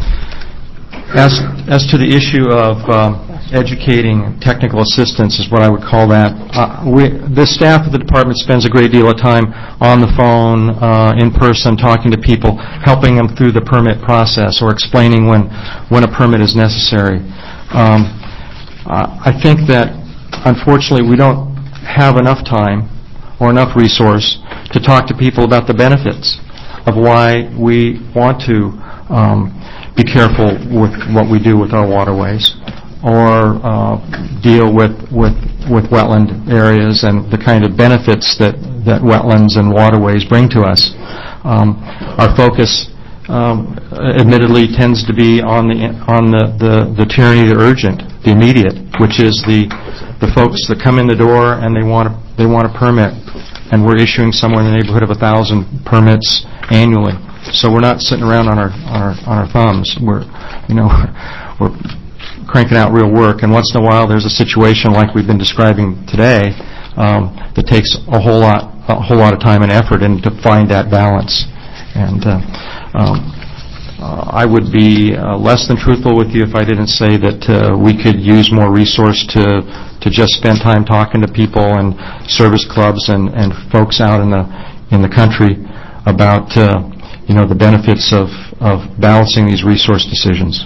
as as to the issue of uh, educating technical assistance is what I would call that. Uh, we, the staff of the department spends a great deal of time on the phone, uh, in person, talking to people, helping them through the permit process or explaining when, when a permit is necessary. Um, uh, I think that, unfortunately, we don't have enough time or enough resource to talk to people about the benefits of why we want to um, be careful with what we do with our waterways, or uh, deal with, with with wetland areas and the kind of benefits that, that wetlands and waterways bring to us. Um, our focus, um, admittedly, tends to be on the on the, the, the tyranny of the urgent, the immediate, which is the the folks that come in the door and they want a, they want a permit, and we're issuing somewhere in the neighborhood of a thousand permits annually. So we're not sitting around on our on our on our thumbs. We're you know we're cranking out real work, and once in a while there's a situation like we've been describing today um, that takes a whole lot a whole lot of time and effort and to find that balance. And uh, um, uh, I would be uh, less than truthful with you if I didn't say that uh, we could use more resource to to just spend time talking to people and service clubs and, and folks out in the in the country about uh, you know the benefits of, of balancing these resource decisions.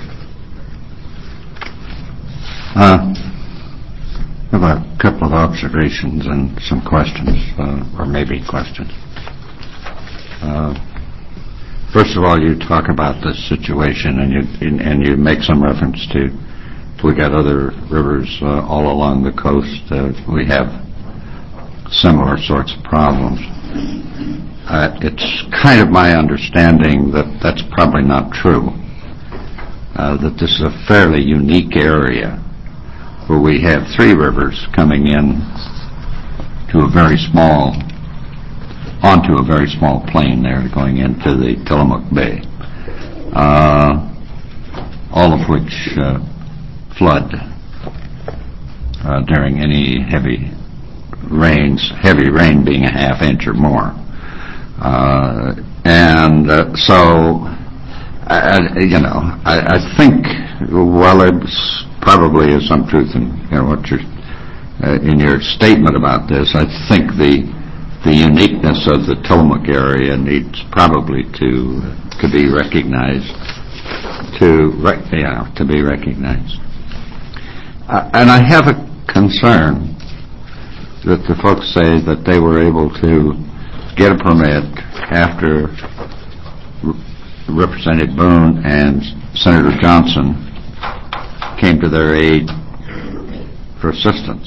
Uh, I have a couple of observations and some questions, uh, or maybe questions. Uh, first of all, you talk about this situation, and you and you make some reference to we got other rivers uh, all along the coast. Uh, we have similar sorts of problems. Uh, it's kind of my understanding that that's probably not true. Uh, that this is a fairly unique area, where we have three rivers coming in to a very small, onto a very small plain there, going into the Tillamook Bay, uh, all of which uh, flood uh, during any heavy rains, heavy rain being a half inch or more. Uh, and uh, so, I, you know, I, I think, well, it's probably is some truth in you know what you're uh, in your statement about this. I think the the uniqueness of the Tillamook area needs probably to to be recognized, to rec- you know to be recognized. Uh, and I have a concern that the folks say that they were able to get a permit after Representative Boone and Senator Johnson came to their aid for assistance.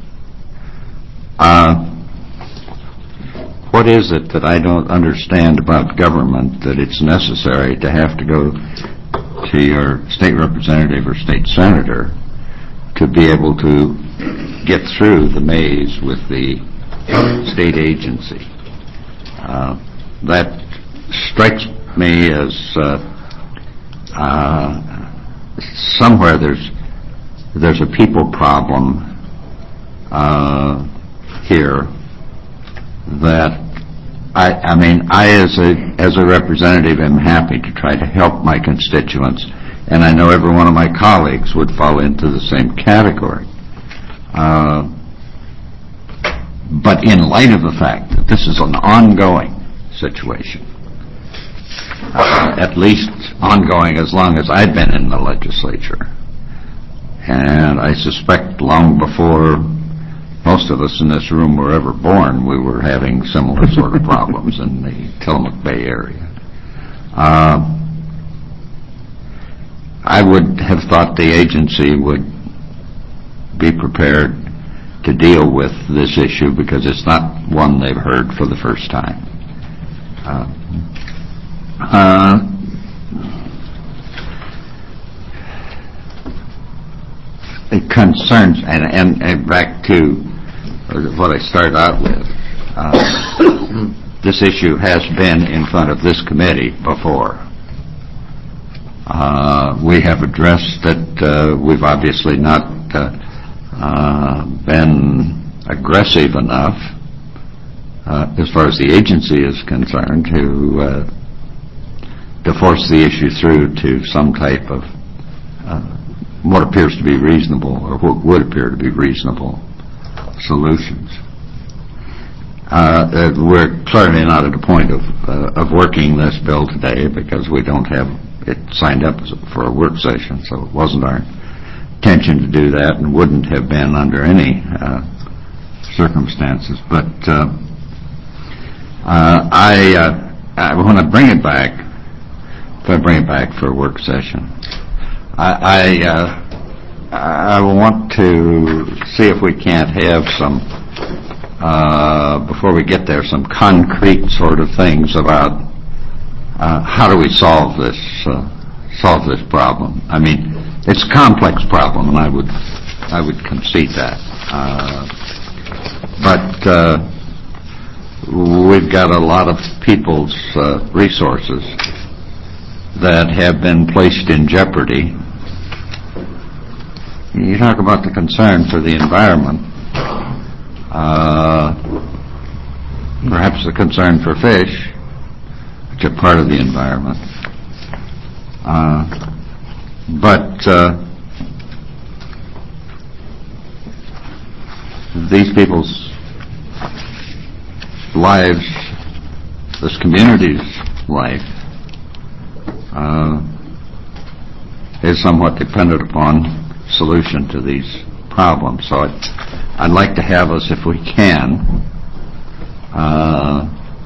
Uh, what is it that I don't understand about government that it's necessary to have to go to your state representative or state senator to be able to get through the maze with the state agency. Uh, that strikes me as uh, uh, somewhere there's there's a people problem uh, here that I, I mean, I as a as a representative am happy to try to help my constituents, and I know every one of my colleagues would fall into the same category. Uh, but in light of the fact that this is an ongoing situation, uh, at least ongoing as long as I've been in the legislature, and I suspect long before most of us in this room were ever born, we were having similar sort of problems in the Tillamook Bay area. Uh, I would have thought the agency would be prepared to deal with this issue because it's not one they've heard for the first time. Uh, uh, it concerns, and, and, and back to what I started out with, uh, this issue has been in front of this committee before. Uh, we have addressed it. Uh, we've obviously not uh, uh, been aggressive enough, uh, as far as the agency is concerned, to uh, to force the issue through to some type of uh, what appears to be reasonable, or what would appear to be reasonable solutions. Uh, we're clearly not at a point of uh, of working this bill today because we don't have it signed up for a work session, so it wasn't our intention to do that and wouldn't have been under any uh, circumstances. But uh, uh, I, uh, I want to bring it back, if I bring it back for a work session, I, I, uh, I want to see if we can't have some, uh, before we get there, some concrete sort of things about Uh, how do we solve this uh, solve this problem? I mean, it's a complex problem, and I would I would concede that. Uh, but uh, we've got a lot of people's uh, resources that have been placed in jeopardy. You talk about the concern for the environment, uh, perhaps the concern for fish, a part of the environment. Uh, but uh, these people's lives, this community's life, uh, is somewhat dependent upon solution to these problems. So I'd, I'd like to have us, if we can, uh,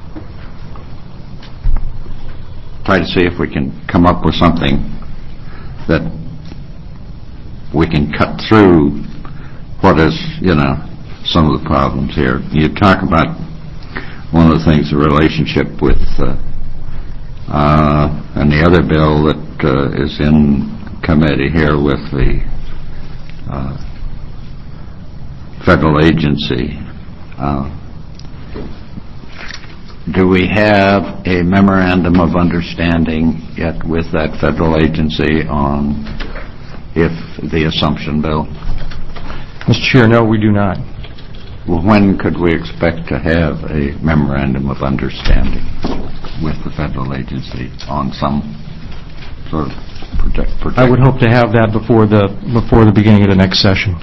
try to see if we can come up with something that we can cut through what is, you know, some of the problems here. You talk about one of the things, the relationship with uh, uh, and the other bill that uh, is in committee here with the uh, federal agency. Uh, Do we have a memorandum of understanding yet with that federal agency on if the assumption bill? Mister Chair, no, we do not. Well, when could we expect to have a memorandum of understanding with the federal agency on some sort of project? project? I would hope to have that before the before the beginning of the next session.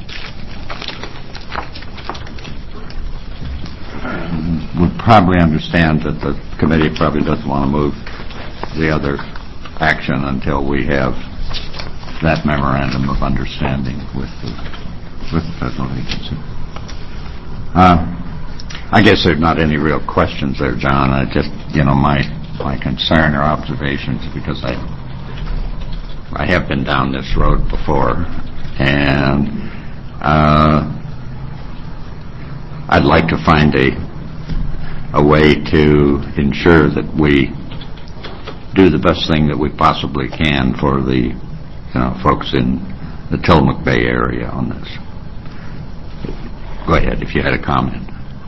Would probably understand that the committee probably doesn't want to move the other action until we have that memorandum of understanding with the, with the federal agency. Uh, I guess there's not any real questions there, John. I just, you know, my my concern or observations, because I I have been down this road before, and uh, I'd like to find a a way to ensure that we do the best thing that we possibly can for the, you know, folks in the Tillamook Bay area on this. Go ahead, if you had a comment.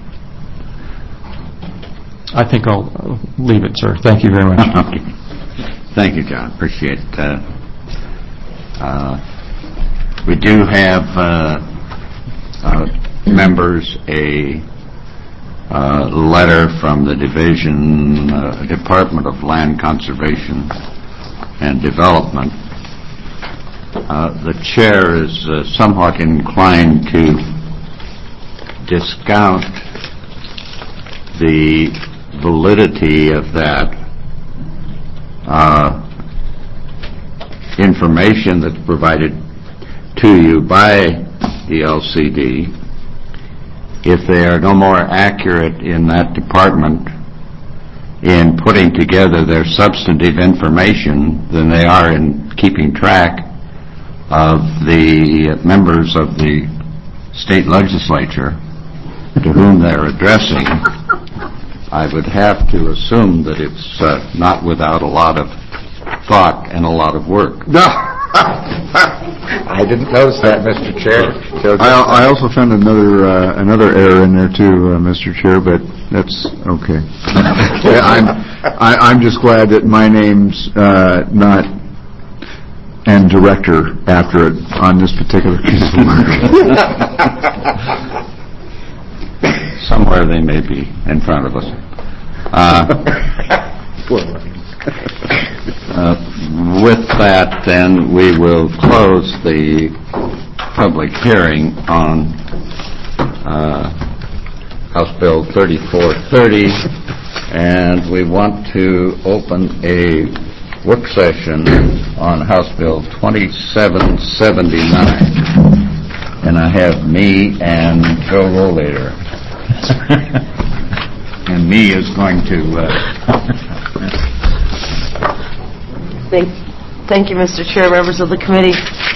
I think I'll uh, leave it, sir. Thank you very much. Okay. Thank you, John. Appreciate it. Uh, uh, we do have uh, uh, members a uh, letter from the Division uh, Department of Land Conservation and Development. Uh, the chair is uh, somewhat inclined to discount the validity of that uh, information that's provided to you by the L C D if they are no more accurate in that department in putting together their substantive information than they are in keeping track of the members of the state legislature to whom they're addressing. I would have to assume that it's uh, not without a lot of thought and a lot of work. No, I didn't notice that, Mister Chair. I, I also found another uh, another error in there too, uh, Mister Chair, but that's okay. Yeah, I'm I, I'm just glad that my name's uh, not and director after it on this particular piece of work. Somewhere they may be in front of us. Uh, uh, with that, then, we will close the public hearing on uh, House Bill thirty-four thirty, and we want to open a work session on House Bill twenty-seven seventy-nine. And I have me and Joe Rollator. And me is going to... Uh, Thank, thank you, Mister Chair, members of the committee.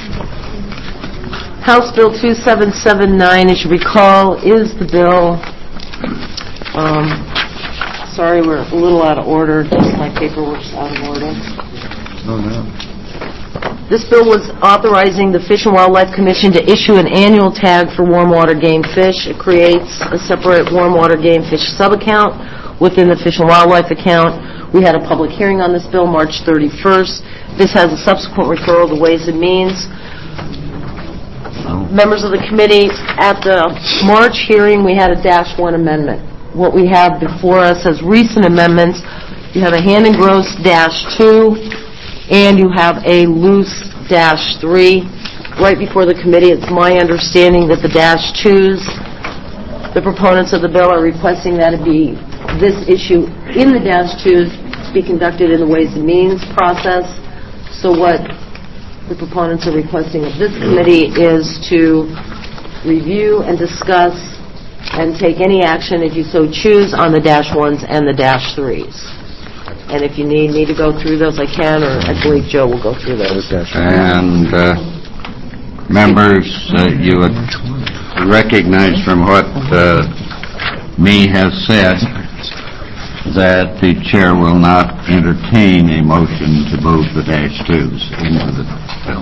House Bill twenty-seven seventy-nine, as you recall, is the bill... Um, sorry, we're a little out of order. Just my paperwork's out of order. Oh, no. This bill was authorizing the Fish and Wildlife Commission to issue an annual tag for warm water game fish. It creates a separate warm water game fish sub-account within the Fish and Wildlife account. We had a public hearing on this bill March thirty-first. This has a subsequent referral to Ways and Means. Members of the committee, at the March hearing, we had a dash one amendment. What we have before us as recent amendments, you have a hand and gross dash two, and you have a loose dash three. Right before the committee, it's my understanding that the dash twos, the proponents of the bill are requesting that it be, this issue in the dash twos be conducted in the Ways and Means process. So what the proponents are requesting of this committee is to review and discuss and take any action, if you so choose, on the dash ones and the dash threes. And if you need me to go through those, I can, or I believe Joe will go through those. And uh, members, uh, you would recognize from what uh, me has said that the chair will not entertain a motion to move the dash twos into the bill.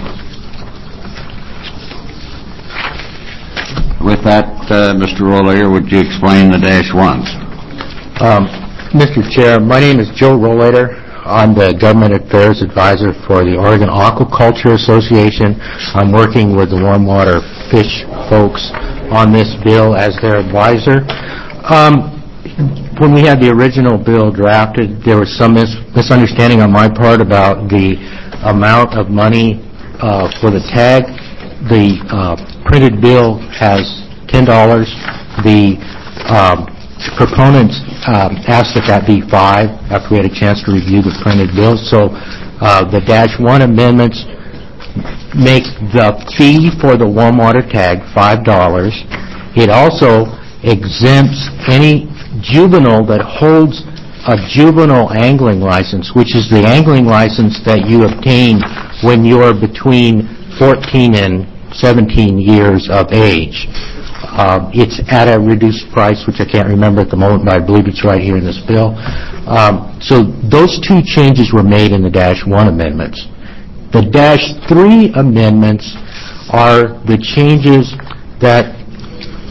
With that, uh, Mister Rollator, would you explain the dash ones? Um, Mister Chair, my name is Joe Rollator. I'm the Government Affairs Advisor for the Oregon Aquaculture Association. I'm working with the warm water fish folks on this bill as their advisor. Um, when we had the original bill drafted, there was some mis- misunderstanding on my part about the amount of money uh, for the tag. The uh, printed bill has ten dollars. The um, proponents um, asked that that be five after we had a chance to review the printed bill. So uh, the dash one amendments make the fee for the warm water tag five dollars. It also exempts any juvenile that holds a juvenile angling license, which is the angling license that you obtain when you're between fourteen and seventeen years of age. Uh, it's at a reduced price, which I can't remember at the moment, but I believe it's right here in this bill. Um, so those two changes were made in the dash one amendments. The dash three amendments are the changes that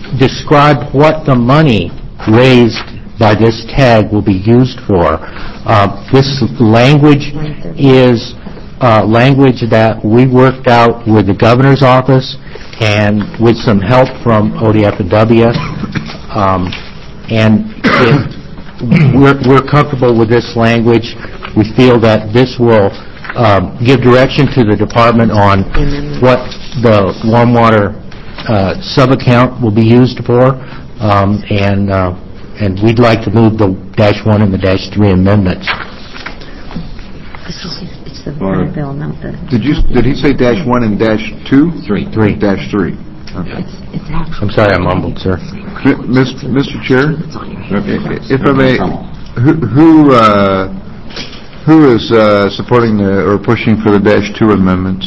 describe what the money raised by this tag will be used for. Uh, This language is uh, language that we worked out with the governor's office and with some help from O D F and W. Um, and it, we're, we're comfortable with this language. We feel that this will um, give direction to the department on what the warm water uh, sub-account will be used for, um, and uh, and we'd like to move the dash one and the dash three amendments. This is, it's the water bill, not the... Did you, did he say dash one and dash two? Three. Three. Dash three. Okay. It's, it's actually... I'm sorry, I mumbled, sir. Mister Chair, if I may, who who, uh, who is uh, supporting the, or pushing for the dash two amendments?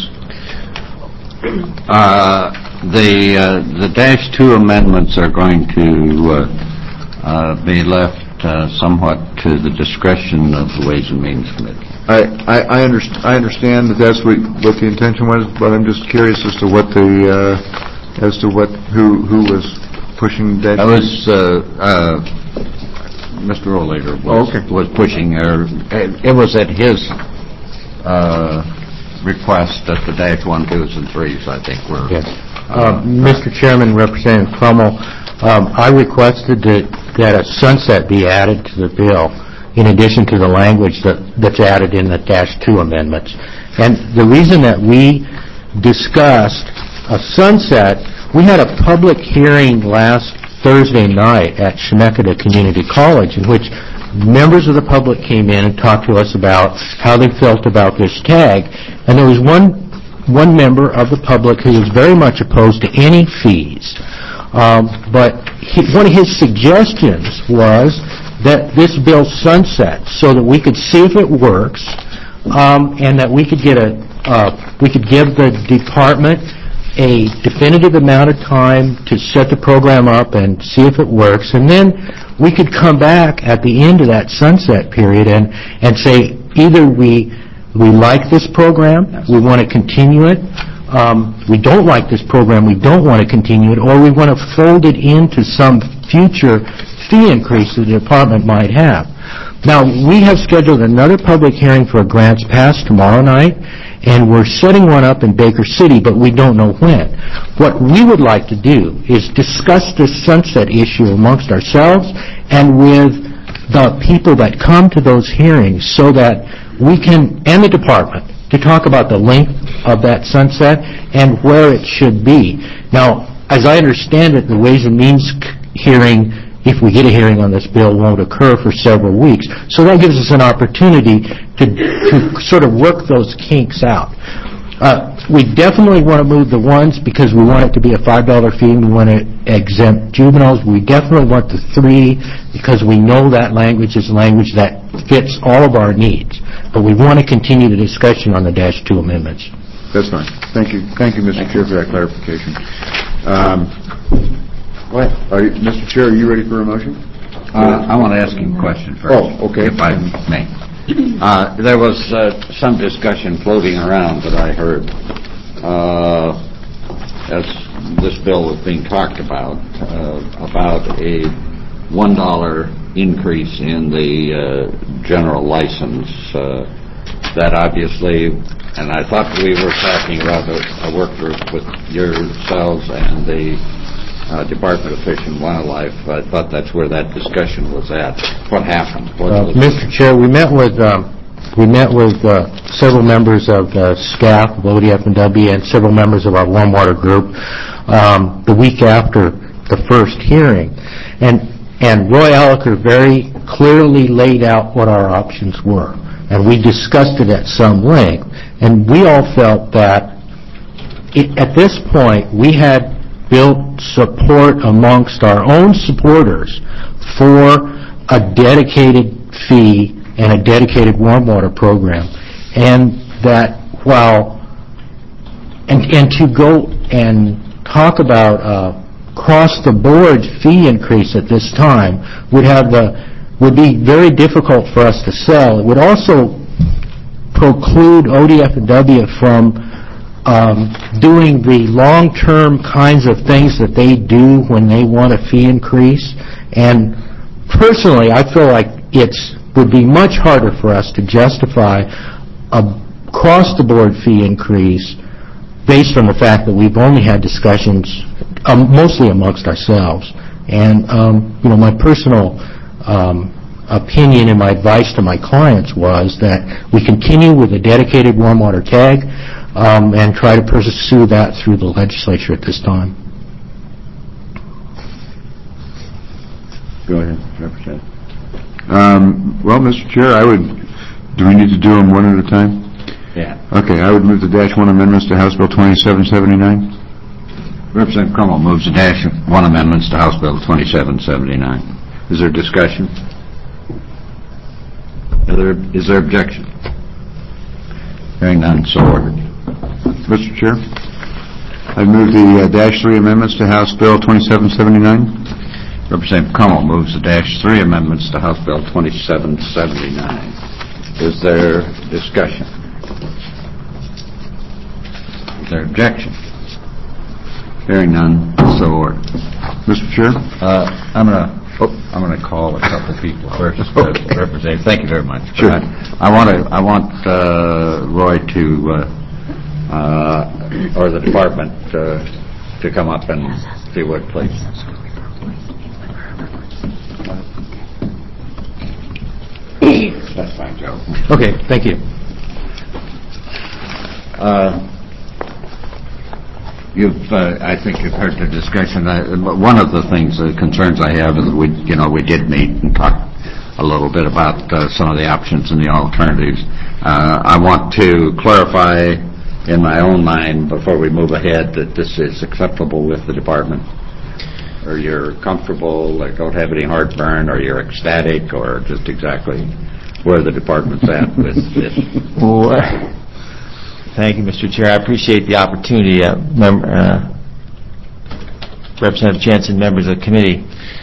Uh, The uh, the dash two amendments are going to uh, uh, be left uh, somewhat to the discretion of the Ways and Means Committee. I I, I, underst- I understand that that's what, what the intention was, but I'm just curious as to what the uh, as to what who who was pushing dash. That was uh, uh, Mister Olager was, oh, okay. was pushing, or it, it was at his uh, request that the dash one, twos, and threes, I think, were. Yes. Uh, Mister Chairman, Representative Crummell, um, I requested that, that a sunset be added to the bill in addition to the language that, that's added in the dash two amendments. And the reason that we discussed a sunset, we had a public hearing last Thursday night at Chemeketa Community College in which members of the public came in and talked to us about how they felt about this tag. And there was one one member of the public who was very much opposed to any fees. Um, but he, one of his suggestions was that this bill sunset so that we could see if it works, um, and that we could get a uh, we could give the department a definitive amount of time to set the program up and see if it works, and then we could come back at the end of that sunset period and and say either we We like this program, we want to continue it. Um, we don't like this program, we don't want to continue it, or we want to fold it into some future fee increase that the department might have. Now, we have scheduled another public hearing for a grants pass tomorrow night, and we're setting one up in Baker City, but we don't know when. What we would like to do is discuss this sunset issue amongst ourselves and with the people that come to those hearings so that we can, and the department, to talk about the length of that sunset and where it should be. Now, as I understand it, the Ways and Means hearing, if we get a hearing on this bill, won't occur for several weeks. So that gives us an opportunity to, to sort of work those kinks out. Uh, we definitely want to move the ones because we want it to be a five dollar fee and we want to exempt juveniles. We definitely want the three because we know that language is language that fits all of our needs. But we want to continue the discussion on the dash two amendments. That's fine. Thank you. Thank you, Mister Chair, for that clarification. Um, Go ahead. Are you, Mister Chair, are you ready for a motion? Uh, I want to ask him a question first. Oh, okay. If I may. Uh, there was uh, some discussion floating around that I heard uh, as this bill was being talked about, uh, about a one dollar increase in the uh, general license. Uh, that obviously, and I thought we were talking about a, a work group with yourselves and the Uh, Department of Fish and Wildlife. I thought that's where that discussion was at. What happened? What uh, Mister Chair, we met with um, we met with uh, several members of the staff of O D F and W and several members of our warm water group um, the week after the first hearing, and and Roy Alliker very clearly laid out what our options were, and we discussed it at some length, and we all felt that it, at this point we had built support amongst our own supporters for a dedicated fee and a dedicated warm water program, and that while and and to go and talk about uh, across the board fee increase at this time would have the would be very difficult for us to sell. It would also preclude O D F and W from um, doing the long-term kinds of things that they do when they want a fee increase. And personally, I feel like it's would be much harder for us to justify a across-the-board fee increase based on the fact that we've only had discussions um, mostly amongst ourselves. And, um, you know, my personal um, opinion and my advice to my clients was that we continue with a dedicated warm water tag um, and try to pursue that through the legislature at this time. Go ahead, Representative. Um, Well, Mister Chair, I would, do we need to do them one at a time? Yeah. Okay, I would move the dash one amendments to House Bill twenty-seven seventy-nine. Representative Crummell moves the dash one amendments to House Bill twenty-seven seventy-nine. Is there discussion? Is there, is there objection? Hearing none, so ordered. Mister Chair, I move the uh, dash three amendments to House Bill twenty-seven seventy-nine. Representative Crummell moves the dash three amendments to House Bill twenty-seven seventy-nine. Is there discussion? Is there objection? Hearing none, so ordered. Mister Chair? Uh, I'm going to oh, I'm going to call a couple people first. Okay. uh, Representative, thank you very much. Sure. I, I want to I want uh, Roy to uh, uh, or the department uh, to come up and see what please. That's fine, Joe. Okay, thank you. Uh, You've, uh, I think you've heard the discussion. I, one of the things, the concerns I have is that we, you know, we did meet and talk a little bit about uh, some of the options and the alternatives. Uh, I want to clarify in my own mind before we move ahead that this is acceptable with the department. Or you're comfortable, or don't have any heartburn, or you're ecstatic, or just exactly where the department's at with this. Well, uh, thank you, Mister Chair. I appreciate the opportunity. Uh, mem- uh, Representative Jensen, members of the committee,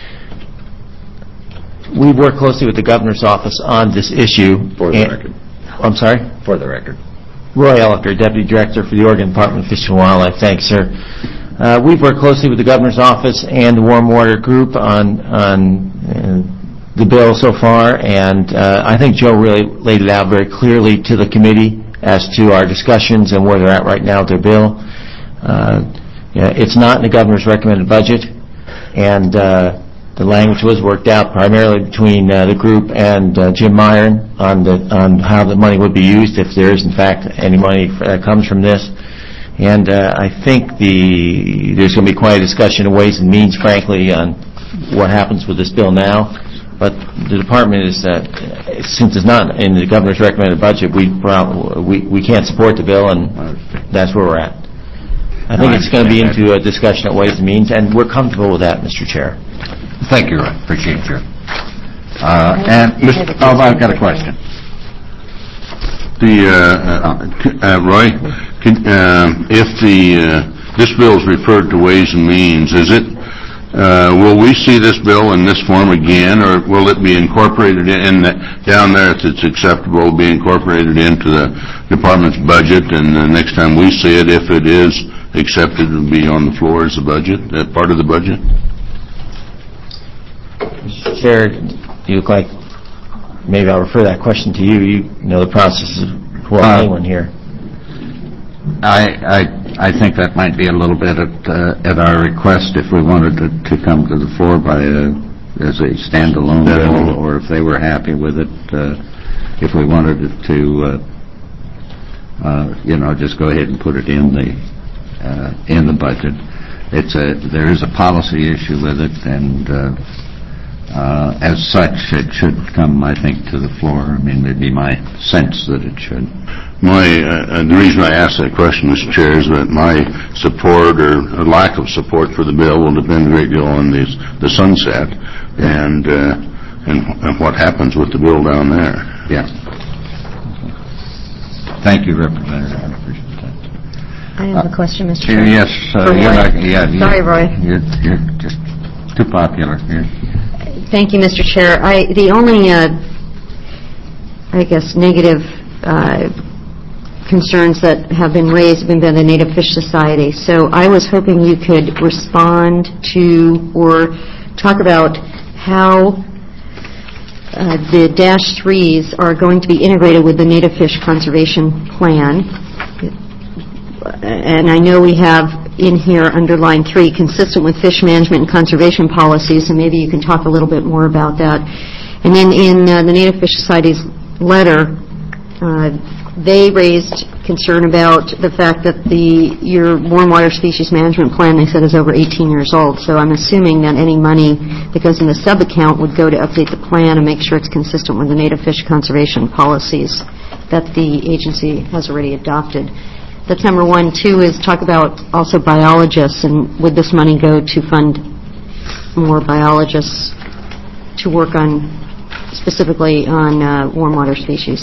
we work closely with the governor's office on this issue. For the record. I'm sorry? For the record. Roy Elliker, Deputy Director for the Oregon Department of Fish and Wildlife. Thanks, sir. Uh, we've worked closely with the governor's office and the Warm Water Group on on uh, the bill so far, and uh, I think Joe really laid it out very clearly to the committee as to our discussions and where they're at right now with their bill. Uh, you know, it's not in the governor's recommended budget, and uh, the language was worked out primarily between uh, the group and uh, Jim Myron on the on how the money would be used, if there is in fact any money that comes from this. And uh, I think the there's going to be quite a discussion of ways and means, frankly, on what happens with this bill now. But the department is, uh, since it's not in the governor's recommended budget, we we we can't support the bill, and that's where we're at. I think No, I it's going to be understand into a discussion of ways and means, and we're comfortable with that, Mister Chair. Thank you, Roy. Appreciate you. Uh, and Mister Oh, I've got a question. The uh, uh, uh, Roy, can, uh, if the uh, this bill is referred to Ways and Means, is it? Uh, will we see this bill in this form again, or will it be incorporated in, in the, down there? If it's acceptable, be incorporated into the department's budget, and the next time we see it, if it is accepted, it'll be on the floor as a budget, that part of the budget. Mister Chair, you look like maybe I'll refer that question to you. You know the process as well as anyone here. I, I I think that might be a little bit at uh, at our request if we wanted to, to come to the floor by a, as a standalone bill, or if they were happy with it, uh, if we wanted it to, uh, uh, you know, just go ahead and put it in the uh, in the budget. It's a there is a policy issue with it, and uh, uh, as such, it should come, I think, to the floor. I mean, it'd be my sense that it should. My, uh, the reason I ask that question, Mister Chair, is that my support or, or lack of support for the bill will depend a great deal on this, the sunset and, uh, and and what happens with the bill down there. Yeah. Thank you, Representative. I appreciate that. I have a question, Mister Uh, Chair. yes, uh, you're Roy. not, yeah, Sorry, you're, Roy. You're, you're just too popular here. Thank you, Mister Chair. I, the only, uh, I guess, negative uh, concerns that have been raised by the Native Fish Society. So I was hoping you could respond to or talk about how uh, the dash threes are going to be integrated with the Native Fish Conservation Plan. And I know we have in here under line three, consistent with fish management and conservation policies, and maybe you can talk a little bit more about that. And then in uh, the Native Fish Society's letter, uh, they raised concern about the fact that the your warm water species management plan, they said, is over eighteen years old. So I'm assuming that any money that goes in the sub-account would go to update the plan and make sure it's consistent with the native fish conservation policies that the agency has already adopted. That's number one. Two is talk about also biologists, and would this money go to fund more biologists to work on, specifically on uh, warm water species?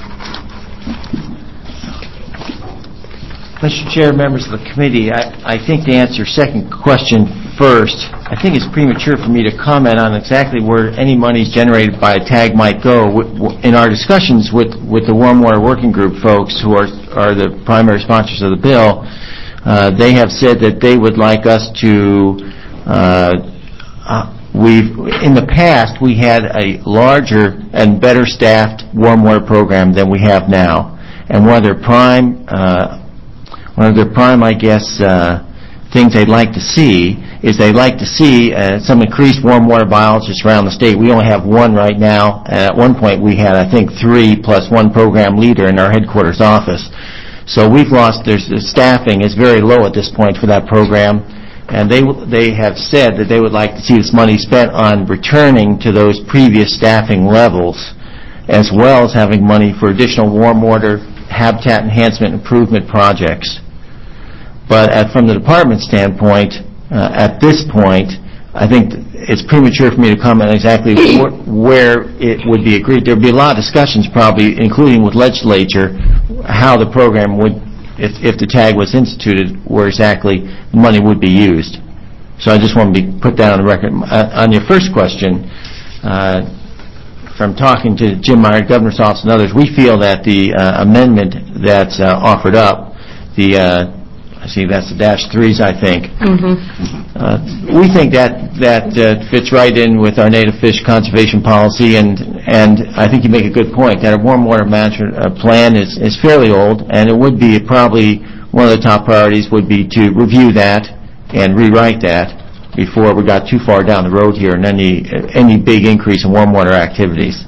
Mister Chair, members of the committee, I, I think to answer your second question first, I think it's premature for me to comment on exactly where any monies generated by a tag might go. In our discussions with, with the Warm Water Working Group folks, who are, are the primary sponsors of the bill, uh, they have said that they would like us to, uh, uh, we've, in the past, we had a larger and better staffed warm water program than we have now. And one of their prime, uh, one of their prime, I guess, uh, things they'd like to see is they'd like to see uh, some increased warm water biologists around the state. We only have one right now. Uh, at one point we had, I think, three plus one program leader in our headquarters office. So we've lost, there's, the staffing is very low at this point for that program, and they they have said that they would like to see this money spent on returning to those previous staffing levels, as well as having money for additional warm water habitat enhancement improvement projects. But at, from the department standpoint, uh, at this point, I think it's premature for me to comment on exactly wh where it would be agreed. There would be a lot of discussions probably, including with legislature, how the program would, if, if the tag was instituted, where exactly the money would be used. So I just want to be, put that on the record. Uh, on your first question, uh, from talking to Jim Meyer, Governor's Office, and others, we feel that the uh, amendment that's uh, offered up, the uh, I see that's the dash threes, I think. Mm-hmm. Uh, we think that that uh, fits right in with our native fish conservation policy, and and I think you make a good point that our warm water management uh, plan is is fairly old, and it would be probably one of the top priorities would be to review that and rewrite that before we got too far down the road here and any any big increase in warm water activities.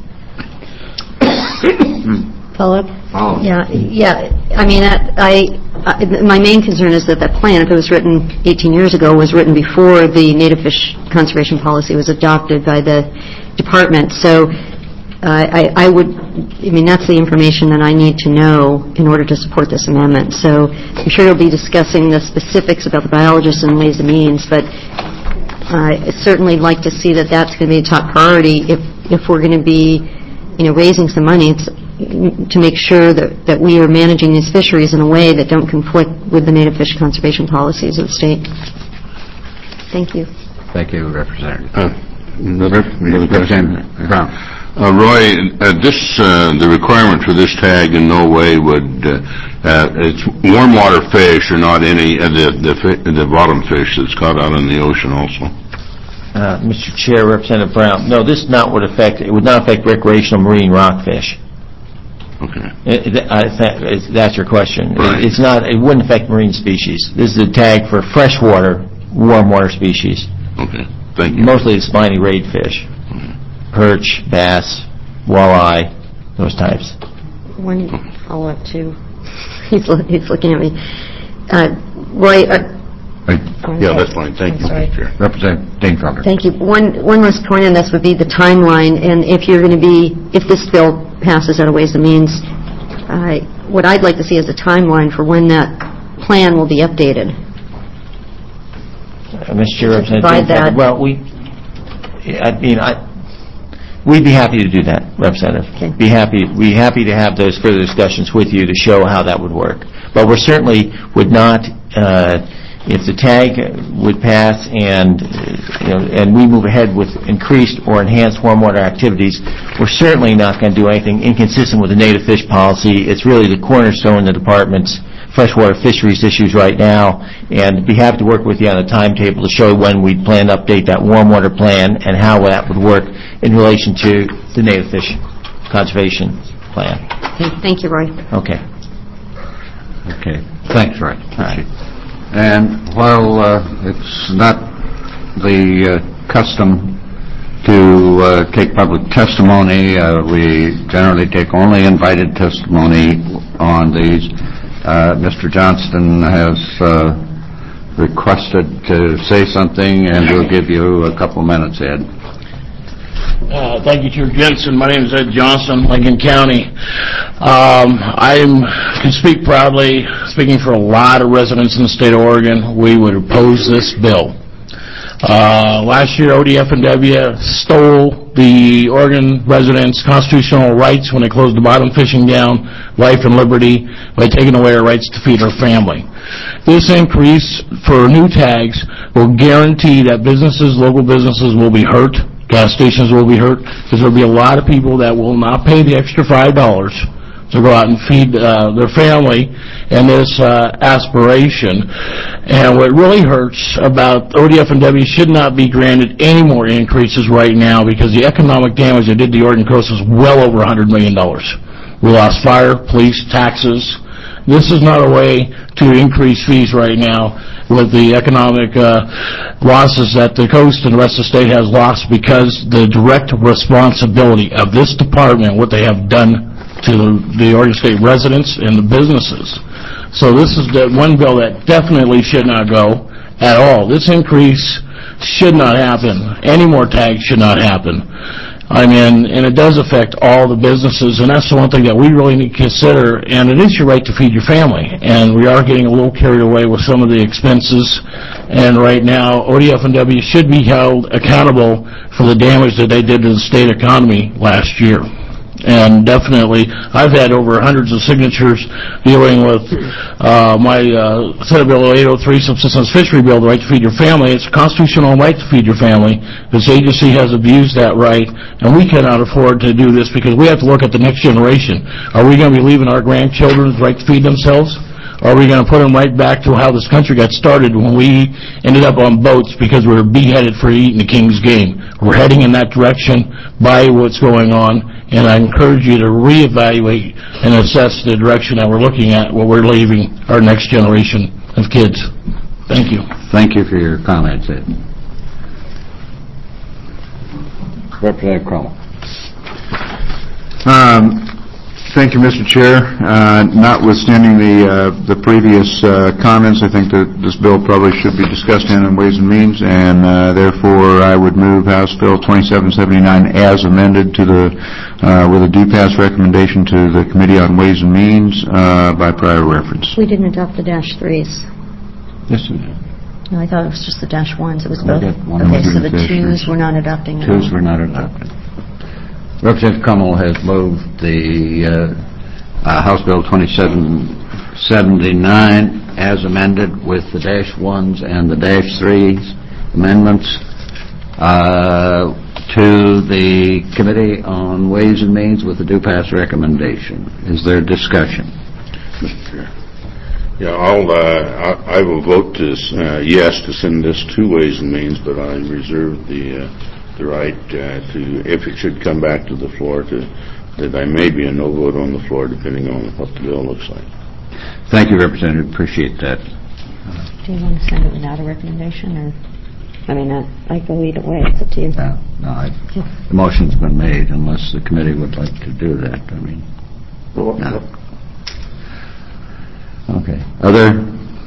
Follow-up? Oh. Yeah, yeah. I mean, I, I, my main concern is that that plan, if it was written eighteen years ago, was written before the native fish conservation policy was adopted by the department. So uh, I, I would, I mean, that's the information that I need to know in order to support this amendment. So I'm sure you'll be discussing the specifics about the biologists and Ways and Means, but I certainly like to see that that's going to be a top priority if, if we're going to be, you know, raising some money. It's to make sure that, that we are managing these fisheries in a way that don't conflict with the native fish conservation policies of the state. Thank you. Thank you, Representative. Uh, another, another question? Brown. Uh, Roy, uh, this, uh, the requirement for this tag in no way would, uh, uh, it's warm water fish or not any, uh, the, the, fi the bottom fish that's caught out in the ocean also? Uh, Mister Chair, Representative Brown, no, this not would affect, it would not affect recreational marine rockfish. Okay. It, it, I th that's your question. Right. It, it's not, it wouldn't affect marine species. This is a tag for freshwater, warm water species. Okay, thank you. Mostly the spiny rayed fish. Okay. Perch, bass, walleye, those types. One follow-up, too. He's, lo he's looking at me. Uh, Roy, uh, Yeah, that's fine. Thank you, Mister Chair. Representative Dane Felder. thank you. One, one last point on this would be the timeline, and if you're going to be, if this bill passes out of Ways and Means, uh, what I'd like to see is a timeline for when that plan will be updated. Uh, Mister Chair, Representative provide Dane Felder, that. well, we, I mean, I, we'd be happy to do that, Representative. Okay. Be happy, be happy to have those further discussions with you to show how that would work. But we certainly would not uh, if the tag would pass and, you know, and we move ahead with increased or enhanced warm water activities, we're certainly not going to do anything inconsistent with the native fish policy. It's really the cornerstone of the department's freshwater fisheries issues right now, and be happy to work with you on a timetable to show when we plan to update that warm water plan and how that would work in relation to the native fish conservation plan. Okay, thank you, Roy. Okay. Okay. Thanks, Roy. Appreciate it. And while uh, it's not the uh, custom to uh, take public testimony, uh, we generally take only invited testimony on these. Uh, Mister Johnston has uh, requested to say something, and we'll give you a couple minutes, Ed. Uh, thank you, Chair Jensen. My name is Ed Johnston, Lincoln County. Um, I can speak proudly, speaking for a lot of residents in the state of Oregon, we would oppose this bill. Uh, last year, O D F and W stole the Oregon residents' constitutional rights when they closed the bottom fishing down, life and liberty, by taking away our rights to feed our family. This increase for new tags will guarantee that businesses, local businesses, will be hurt. Gas stations will be hurt because there will be a lot of people that will not pay the extra five dollars to go out and feed uh, their family in this uh, aspiration. And what really hurts about O D F and W should not be granted any more increases right now because the economic damage they did to the Oregon coast was well over one hundred million dollars. We lost fire, police, taxes. This is not a way to increase fees right now with the economic uh, losses that the coast and the rest of the state has lost because the direct responsibility of this department, what they have done to the Oregon State residents and the businesses. So this is the one bill that definitely should not go at all. This increase should not happen. Any more tags should not happen. I mean, and it does affect all the businesses, and that's the one thing that we really need to consider, and it is your right to feed your family. And we are getting a little carried away with some of the expenses, and right now, O D F and W should be held accountable for the damage that they did to the state economy last year. And definitely, I've had over hundreds of signatures dealing with uh, my uh, Senate Bill eight oh three, Subsistence Fishery Bill, the right to feed your family. It's a constitutional right to feed your family. This agency has abused that right, and we cannot afford to do this because we have to look at the next generation. Are we going to be leaving our grandchildren the right to feed themselves? Or are we going to put them right back to how this country got started when we ended up on boats because we were beheaded for eating the king's game? We're heading in that direction by what's going on, and I encourage you to reevaluate and assess the direction that we're looking at when we're leaving our next generation of kids. Thank you. Thank you for your comments, Ed. Representative Crummell. Um, Thank you, Mister Chair. Uh, notwithstanding the uh, the previous uh, comments, I think that this bill probably should be discussed in Ways and Means, and uh, therefore I would move House Bill twenty-seven seventy-nine as amended to the uh, with a do-pass recommendation to the Committee on Ways and Means uh, by prior reference. We didn't adopt the dash threes. Yes, we did. No, I thought it was just the dash ones. It was We both. did one Okay, and so two the dash twos threes. we're not adopting. at Twos all. were not adopted. Representative Crummell has moved the uh, uh, House Bill twenty-seven seventy-nine as amended with the dash ones and the dash threes amendments uh, to the Committee on Ways and Means with a do-pass recommendation. Is there discussion? Mister Chair. Yeah, I'll, uh, I, I will vote to, uh, yes to send this to Ways and Means, but I reserve the uh, the right uh, to, if it should come back to the floor, to that I may be a no vote on the floor depending on what the bill looks like. Thank you, Representative. Appreciate that. Do you want to send it without a recommendation, or? I mean, I, I go either way. It's up to you. No, no, I, the motion's been made unless the committee would like to do that. I mean, no. Okay. Other?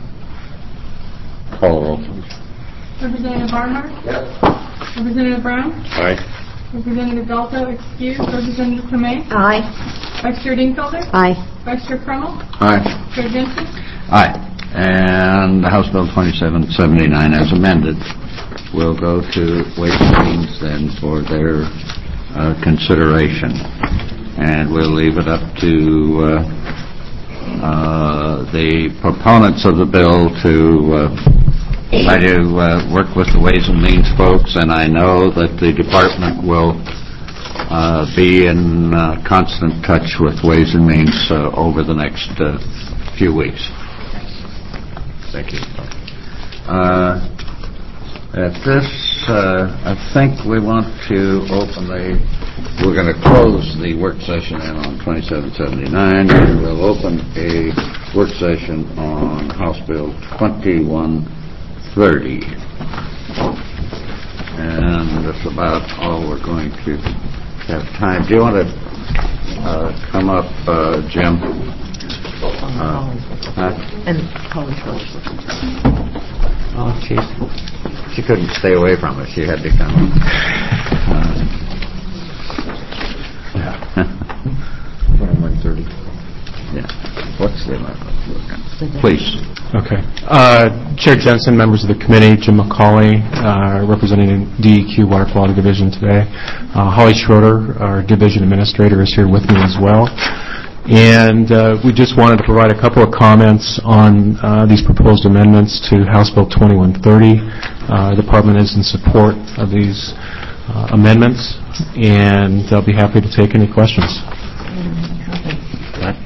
Call the roll, please. Representative Barnhart? Yes. Representative Brown? Aye. Representative Dalto, excused. Representative Tomei? Aye. Vice Chair Dingfelder? Aye. Vice Chair Crummell? Aye. Chair Jensen? Aye. And House Bill twenty-seven seventy-nine as amended will go to Ways and Means then for their uh, consideration. And we'll leave it up to uh, uh, the proponents of the bill to uh, try to uh, work with the Ways and Means folks, and I know that the department will uh, be in uh, constant touch with Ways and Means uh, over the next uh, few weeks. Thank you. Uh, at this, uh, I think we want to open the, we're going to close the work session in on twenty-seven seventy-nine, and we'll open a work session on House Bill twenty-one thirty. And that's about all we're going to have time. Do you want to uh, come up, uh, Jim? Uh, huh? And Holly Schroeder. Oh, jeez. She couldn't stay away from us. She had to come. Uh, one thirty. Yeah. What's the amendment? Please. Okay. Uh, Chair Jensen, members of the committee, Jim McCauley, uh, representing D E Q Water Quality Division today. Uh, Holly Schroeder, our division administrator, is here with me as well. And uh, we just wanted to provide a couple of comments on uh, these proposed amendments to House Bill twenty-one thirty. Uh, the department is in support of these uh, amendments, and I'll be happy to take any questions. What?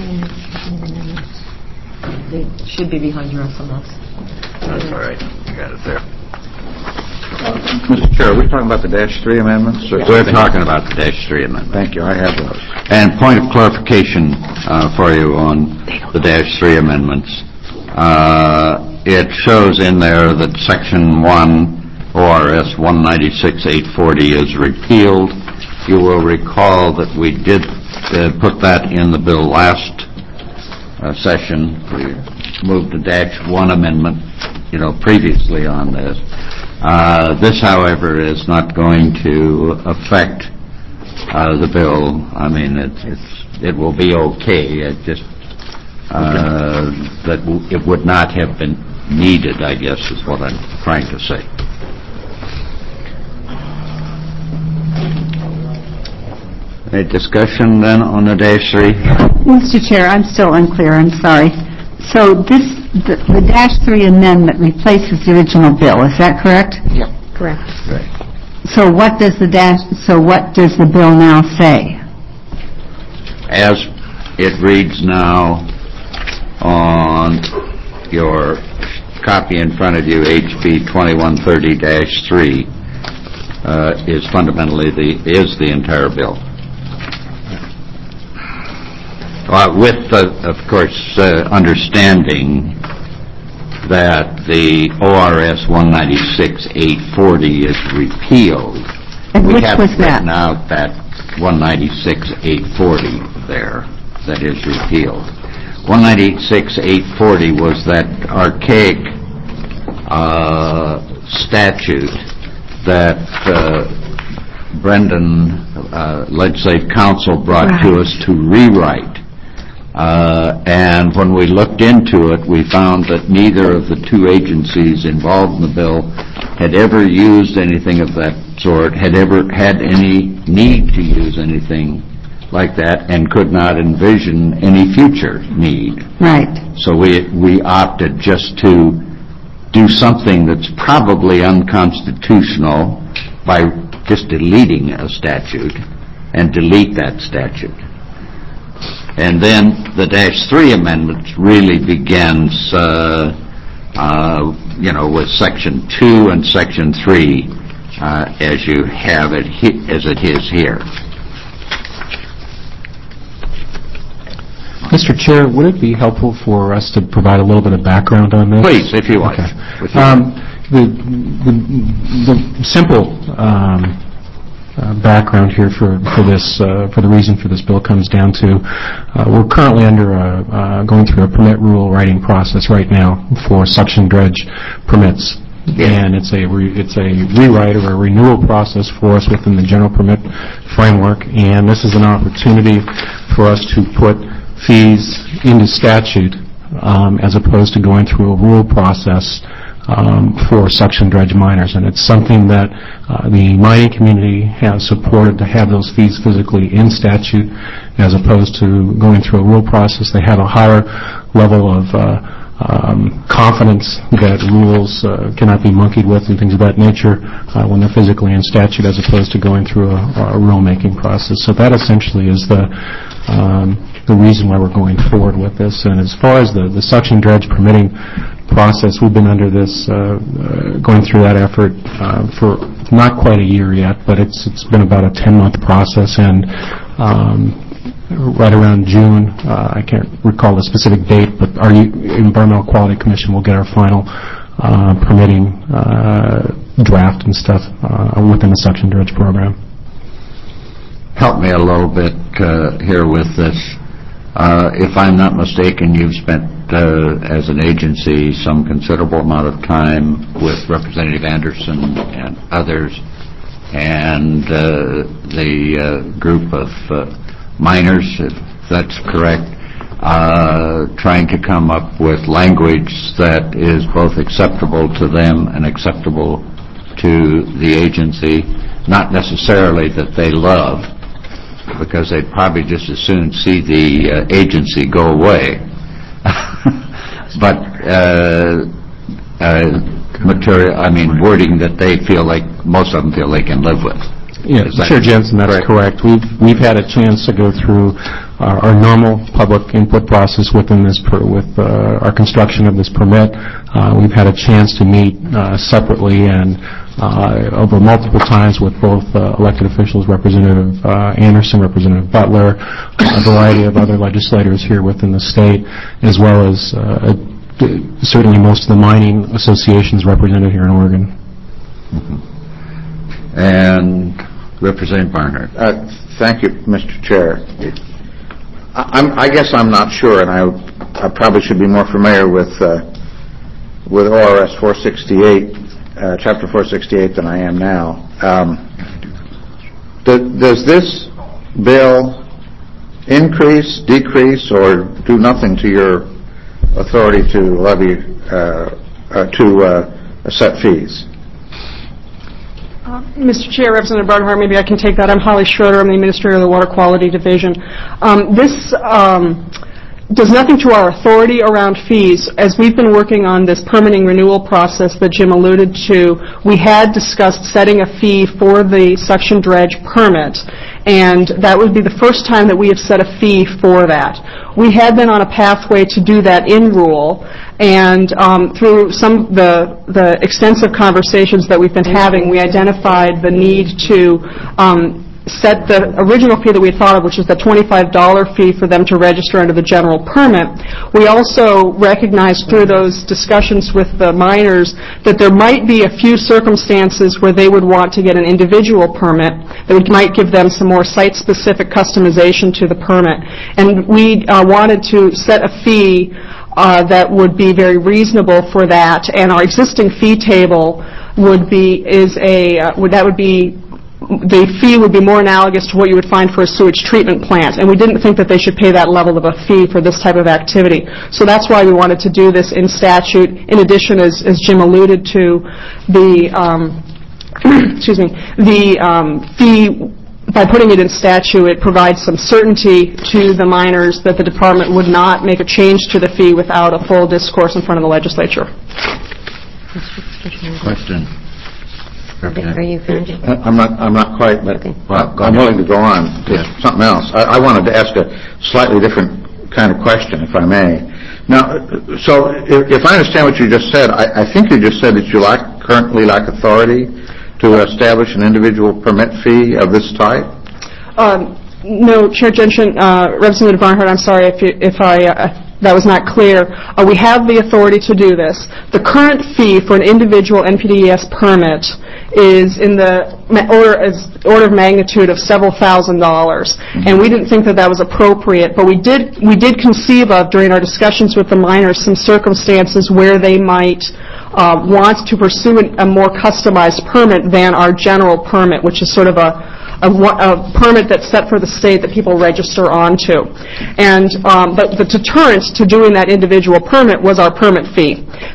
They should be behind your S M S. That's all right. You got it there. Mister Chair, are we talking about the dash three amendments? Or We're talking about the dash three amendments. Thank you. I have those. And point of clarification uh, for you on the dash three amendments. Uh, it shows in there that Section one, O R S one ninety-six eight forty, is repealed. You will recall that we did uh, put that in the bill last uh, session. We moved the dash one amendment, you know, previously on this. Uh, this, however, is not going to affect uh, the bill. I mean, it, it's, it will be okay. It just uh, that w- it would not have been needed, I guess, is what I'm trying to say. Any discussion then on the dash three? Mister Chair, I'm still unclear. I'm sorry. So this, the, the dash three amendment replaces the original bill. Is that correct? Yep. Correct. Right. So what does the dash? So what does the bill now say? As it reads now on your copy in front of you, H B twenty-one thirty dash three uh, is fundamentally the is the entire bill. Uh, with, uh, of course, uh, understanding that the O R S one ninety-six eight forty is repealed. And we which haven't was that? written out that one ninety-six eight forty there that is repealed. one ninety-six eight forty was that archaic uh, statute that uh, Brendan uh, Legislative Council brought right. to us to rewrite. Uh, and when we looked into it, we found that neither of the two agencies involved in the bill had ever used anything of that sort, had ever had any need to use anything like that, and could not envision any future need. Right. So we we opted just to do something that's probably unconstitutional by just deleting a statute and delete that statute. And then the dash three amendment really begins, uh, uh, you know, with section two and section three, uh, as you have it, he- as it is here. Mister Chair, would it be helpful for us to provide a little bit of background on this? Please, if you want. Okay. If you Um, the, the, the simple um, Uh, background here for for this uh, for the reason for this bill comes down to uh, we're currently under a, uh, going through a permit rule writing process right now for suction dredge permits, yeah. and it's a re, it's a rewrite or a renewal process for us within the general permit framework, and this is an opportunity for us to put fees into statute um, as opposed to going through a rule process Um, for suction dredge miners, and it's something that uh, the mining community has supported, to have those fees physically in statute as opposed to going through a rule process. They have a higher level of uh, uh, um, confidence that rules uh, cannot be monkeyed with and things of that nature uh, when they're physically in statute as opposed to going through a, a rulemaking process. So that essentially is the um, the reason why we're going forward with this. And as far as the, the suction dredge permitting process, we've been under this, uh, uh, going through that effort uh, for not quite a year yet, but it's it's been about a ten-month process, and um, right around June, uh, I can't recall the specific date, but our Environmental Quality Commission will get our final uh, permitting uh, draft and stuff uh, within the suction dredge program. Help me a little bit uh, here with this. Uh, if I'm not mistaken, you've spent, uh, as an agency, some considerable amount of time with Representative Anderson and others, and uh, the uh, group of uh, miners, if that's correct, uh, trying to come up with language that is both acceptable to them and acceptable to the agency, not necessarily that they love, because they'd probably just as soon see the uh, agency go away. But uh, uh, material, I mean, wording that they feel like, most of them feel they can live with. Yes, Chair Jensen, that's correct. We've we've had a chance to go through our, our normal public input process within this per, with uh, our construction of this permit. Uh, we've had a chance to meet uh, separately and uh, over multiple times with both uh, elected officials, Representative uh, Anderson, Representative Butler, a variety of other legislators here within the state, as well as uh, certainly most of the mining associations represented here in Oregon. Mm-hmm. And Representative Barnhart. Uh, thank you, Mister Chair. I, I'm, I guess I'm not sure, and I, I probably should be more familiar with uh, with O R S four sixty-eight, uh, Chapter four sixty-eight, than I am now. Um, do, does this bill increase, decrease, or do nothing to your authority to levy uh, uh, to uh, set fees? Uh, Mister Chair, Representative Barnhart, maybe I can take that. I'm Holly Schroeder. I'm the Administrator of the Water Quality Division. Um, this um, does nothing to our authority around fees. As we've been working on this permitting renewal process that Jim alluded to, we had discussed setting a fee for the suction dredge permit, and that would be the first time that we have set a fee for that. We had been on a pathway to do that in rule, and um, through some the the extensive conversations that we've been having, we identified the need to um, set the original fee that we had thought of, which is the twenty-five dollars fee for them to register under the general permit. We also recognized through those discussions with the miners that there might be a few circumstances where they would want to get an individual permit that would, might give them some more site-specific customization to the permit. And we uh, wanted to set a fee uh, that would be very reasonable for that, and our existing fee table would be, is a, uh, would, that would be the fee would be more analogous to what you would find for a sewage treatment plant, and we didn't think that they should pay that level of a fee for this type of activity. So that's why we wanted to do this in statute. In addition, as, as Jim alluded to, the um, excuse me, the um, fee, by putting it in statute, it provides some certainty to the miners that the department would not make a change to the fee without a full discourse in front of the legislature. Question. Are you finished? I'm not. I'm not quite, but Okay. well, I'm willing to go on to yeah. something else. I, I wanted to ask a slightly different kind of question, if I may. Now, so if, if I understand what you just said, I, I think you just said that you lack, currently lack authority to establish an individual permit fee of this type. Um, no, Chair Jensen, uh, Representative Barnhart, I'm sorry if, you, if I. Uh, that was not clear. Uh, we have the authority to do this. The current fee for an individual N P D E S permit is in the order, is order of magnitude of several thousand dollars, mm-hmm. and we didn't think that that was appropriate. But we did we did conceive of during our discussions with the miners some circumstances where they might uh, want to pursue a more customized permit than our general permit, which is sort of a A, a permit that's set for the state that people register onto. And um, but the deterrent to doing that individual permit was our permit fee.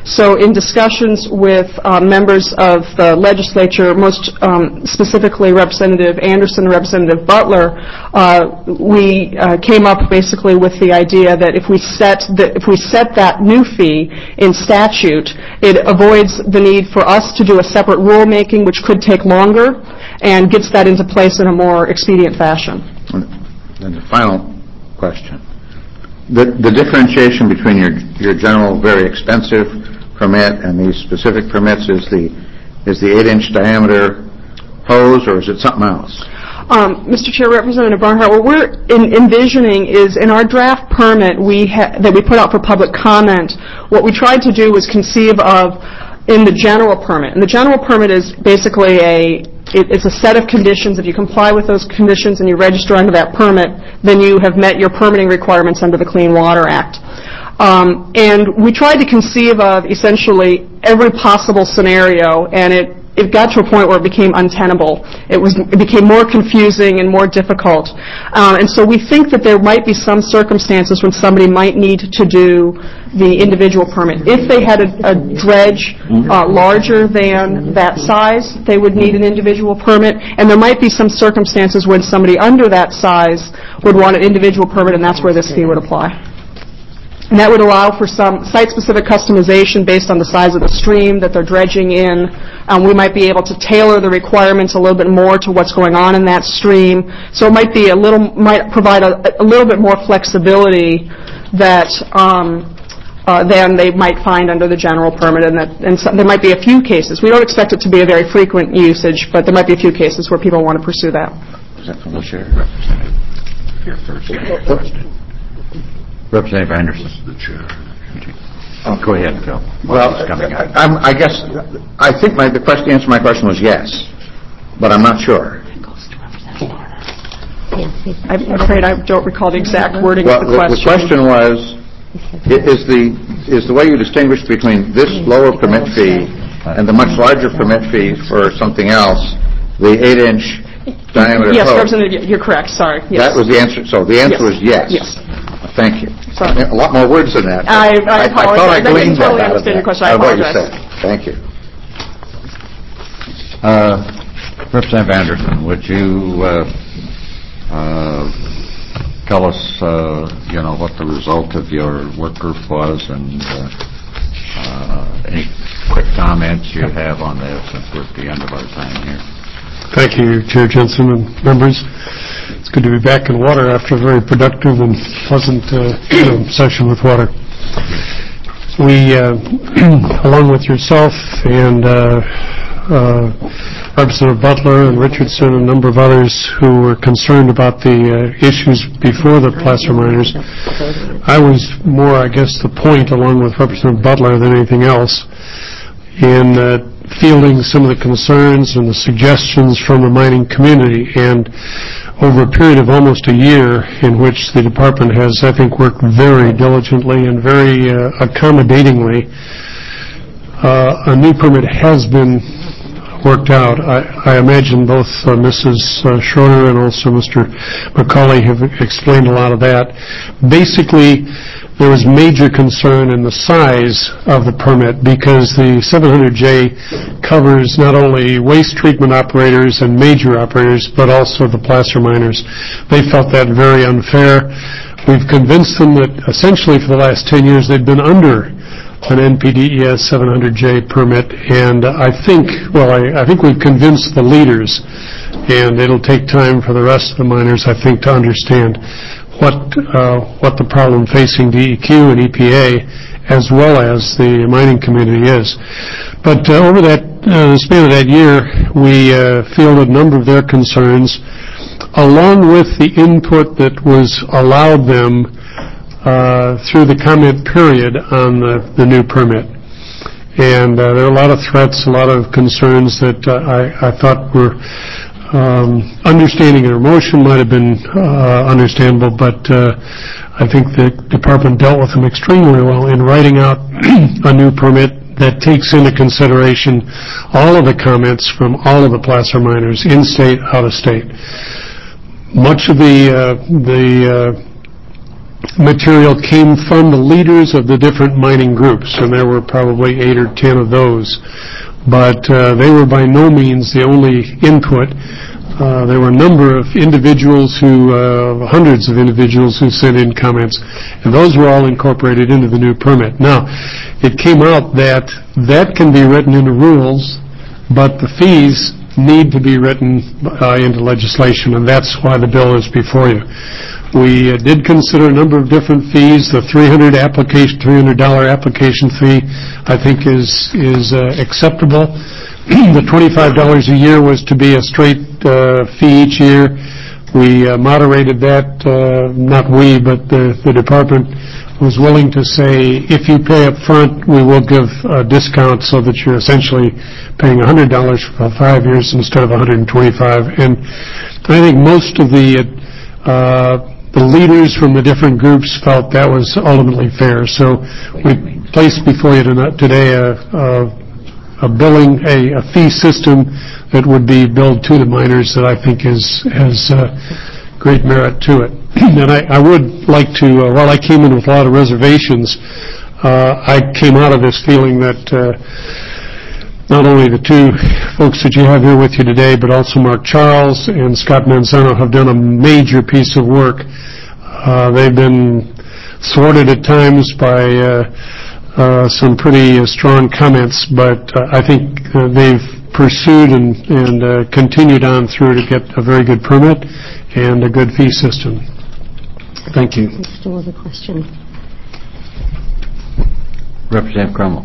So in discussions with uh, members of the legislature, most um, specifically Representative Anderson and Representative Butler, uh, we uh, came up basically with the idea that if we set the, if we set that new fee in statute, it avoids the need for us to do a separate rulemaking, which could take longer, and gets that into place in a more expedient fashion. And the final question. The, the differentiation between your, your general very expensive permit and these specific permits is the is the eight-inch diameter hose, or is it something else? Um, Mister Chair, Representative Barnhart, what we're in, envisioning is in our draft permit we ha- that we put out for public comment, what we tried to do was conceive of in the general permit. And the general permit is basically a it, it's a set of conditions. If you comply with those conditions and you register under that permit, then you have met your permitting requirements under the Clean Water Act. Um, and we tried to conceive of essentially every possible scenario, and it, it got to a point where it became untenable. It was it became more confusing and more difficult. Uh, and so we think that there might be some circumstances when somebody might need to do the individual permit. If they had a, a dredge uh, larger than that size, they would need an individual permit. And there might be some circumstances when somebody under that size would want an individual permit, and that's where this fee would apply. And that would allow for some site-specific customization based on the size of the stream that they're dredging in. Um, we might be able to tailor the requirements a little bit more to what's going on in that stream. So it might be a little, might provide a, a little bit more flexibility that um, uh, than they might find under the general permit. And, that, and so, there might be a few cases. We don't expect it to be a very frequent usage, but there might be a few cases where people want to pursue that. Is that from the chair? Representative. Your first question. Representative Anderson. The chair. Oh, go ahead, Phil. Well, I, I'm, I guess I think my, the question, answer to my question was yes, but I'm not sure. I'm afraid I don't recall the exact wording well, of the question. The question was, is the is the way you distinguish between this lower permit fee and the much larger permit fee for something else, the eight-inch diameter Yes, hose? Representative, you're correct. Sorry. Yes. That was the answer. So the answer was yes. Yes. Thank you. Sorry. A lot more words than that. I, I, I, I thought I gleaned that totally out of understand your question. I out of what you apologize. said. Thank you. Uh, Representative Anderson, would you uh, uh, tell us, uh, you know, what the result of your work group was, and uh, uh, any quick comments you have on this, since we're at the end of our time here? Thank you, Chair Jensen and members. It's good to be back in water after a very productive and pleasant uh, you know, session with water. We, uh, along with yourself and uh, uh, Representative Butler and Richardson and a number of others who were concerned about the uh, issues before the placer miners, I was more, I guess, the point, along with Representative Butler, than anything else, in uh, fielding some of the concerns and the suggestions from the mining community. And over a period of almost a year, in which the department has, I think, worked very diligently and very uh, accommodatingly, uh, a new permit has been worked out. I, I imagine both uh, Missus Uh, Schroeder and also Mister McCauley have explained a lot of that. Basically, there was major concern in the size of the permit, because the seven hundred J covers not only waste treatment operators and major operators, but also the placer miners. They felt that very unfair. We've convinced them that essentially for the last ten years they've been under an N P D E S seven hundred J permit, and I think, well, I, I think we've convinced the leaders, and it'll take time for the rest of the miners, I think, to understand what uh, what the problem facing D E Q and E P A, as well as the mining community, is. But uh, over that uh, the span of that year, we uh, fielded a number of their concerns, along with the input that was allowed them uh, through the comment period on the, the new permit. And uh, there are a lot of threats, a lot of concerns that uh, I, I thought were Um, understanding their emotion might have been uh, understandable, but uh, I think the department dealt with them extremely well in writing out a new permit that takes into consideration all of the comments from all of the placer miners, in-state, out-of-state. Much of the uh, the uh, material came from the leaders of the different mining groups, and there were probably eight or ten of those. But uh, they were by no means the only input. Uh, there were a number of individuals who, uh, hundreds of individuals who sent in comments, and those were all incorporated into the new permit. Now, it came out that that can be written into rules, but the fees need to be written uh, into legislation, and that's why the bill is before you. We uh, did consider a number of different fees. The three hundred application, three hundred dollar application fee, I think, is is uh, acceptable. The twenty-five dollars a year was to be a straight uh, fee each year. We uh, moderated that, uh, not we, but the, the department was willing to say, if you pay up front, we will give a discount so that you're essentially paying one hundred dollars for five years instead of one hundred twenty-five dollars. And I think most of the uh, the leaders from the different groups felt that was ultimately fair. So we placed before you today a, a, a billing, a, a fee system that would be billed to the miners that I think is has uh, great merit to it. And I, I would like to, uh, while I came in with a lot of reservations, uh, I came out of this feeling that uh, not only the two folks that you have here with you today, but also Mark Charles and Scott Manzano have done a major piece of work. Uh, they've been thwarted at times by uh, uh, some pretty uh, strong comments, but uh, I think uh, they've pursued and, and uh, continued on through to get a very good permit and a good fee system. Thank you. Still have a question. Representative Crummell.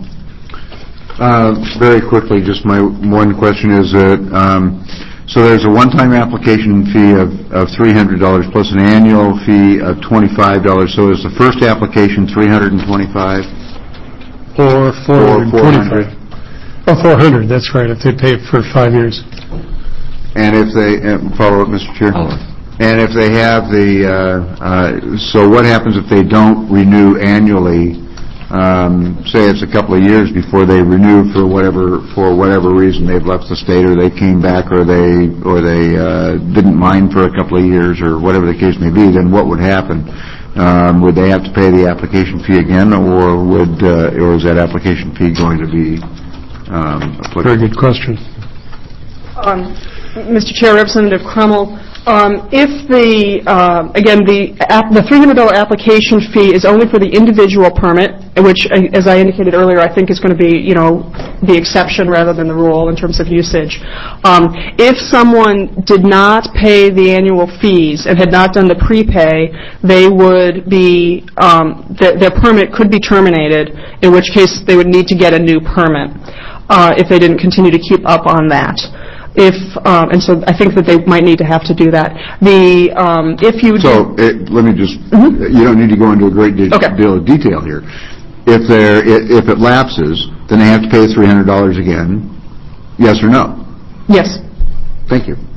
Uh, very quickly, just my one question is that, um, so there's a one-time application fee of, of three hundred dollars plus an annual fee of twenty-five dollars. So is the first application three hundred twenty-five dollars? Or four hundred twenty-five dollars. Oh, four hundred dollars, that's right, if they pay for five years. And if they, uh, follow up, Mister Chair? Oh. And if they have the, uh, uh, so what happens if they don't renew annually? Um, say it's a couple of years before they renew for whatever for whatever reason, they've left the state, or they came back, or they or they uh, didn't mine for a couple of years, or whatever the case may be. Then what would happen? Um, would they have to pay the application fee again, or would uh, or is that application fee going to be um, applicable? Very good question. Um, Mister Chair, Representative Crummell, um, if the, uh, again, the ap- the three hundred dollar application fee is only for the individual permit, which, as I indicated earlier, I think is going to be, you know, the exception rather than the rule in terms of usage. Um, if someone did not pay the annual fees and had not done the prepay, they would be, um, th- their permit could be terminated, in which case they would need to get a new permit uh, if they didn't continue to keep up on that. If um, and so I think that they might need to have to do that. The um, if you so it, let me just mm-hmm. you don't need to go into a great de- okay. deal of detail here. If there if it lapses, then they have to pay three hundred dollars again. Yes or no? Yes. Thank you.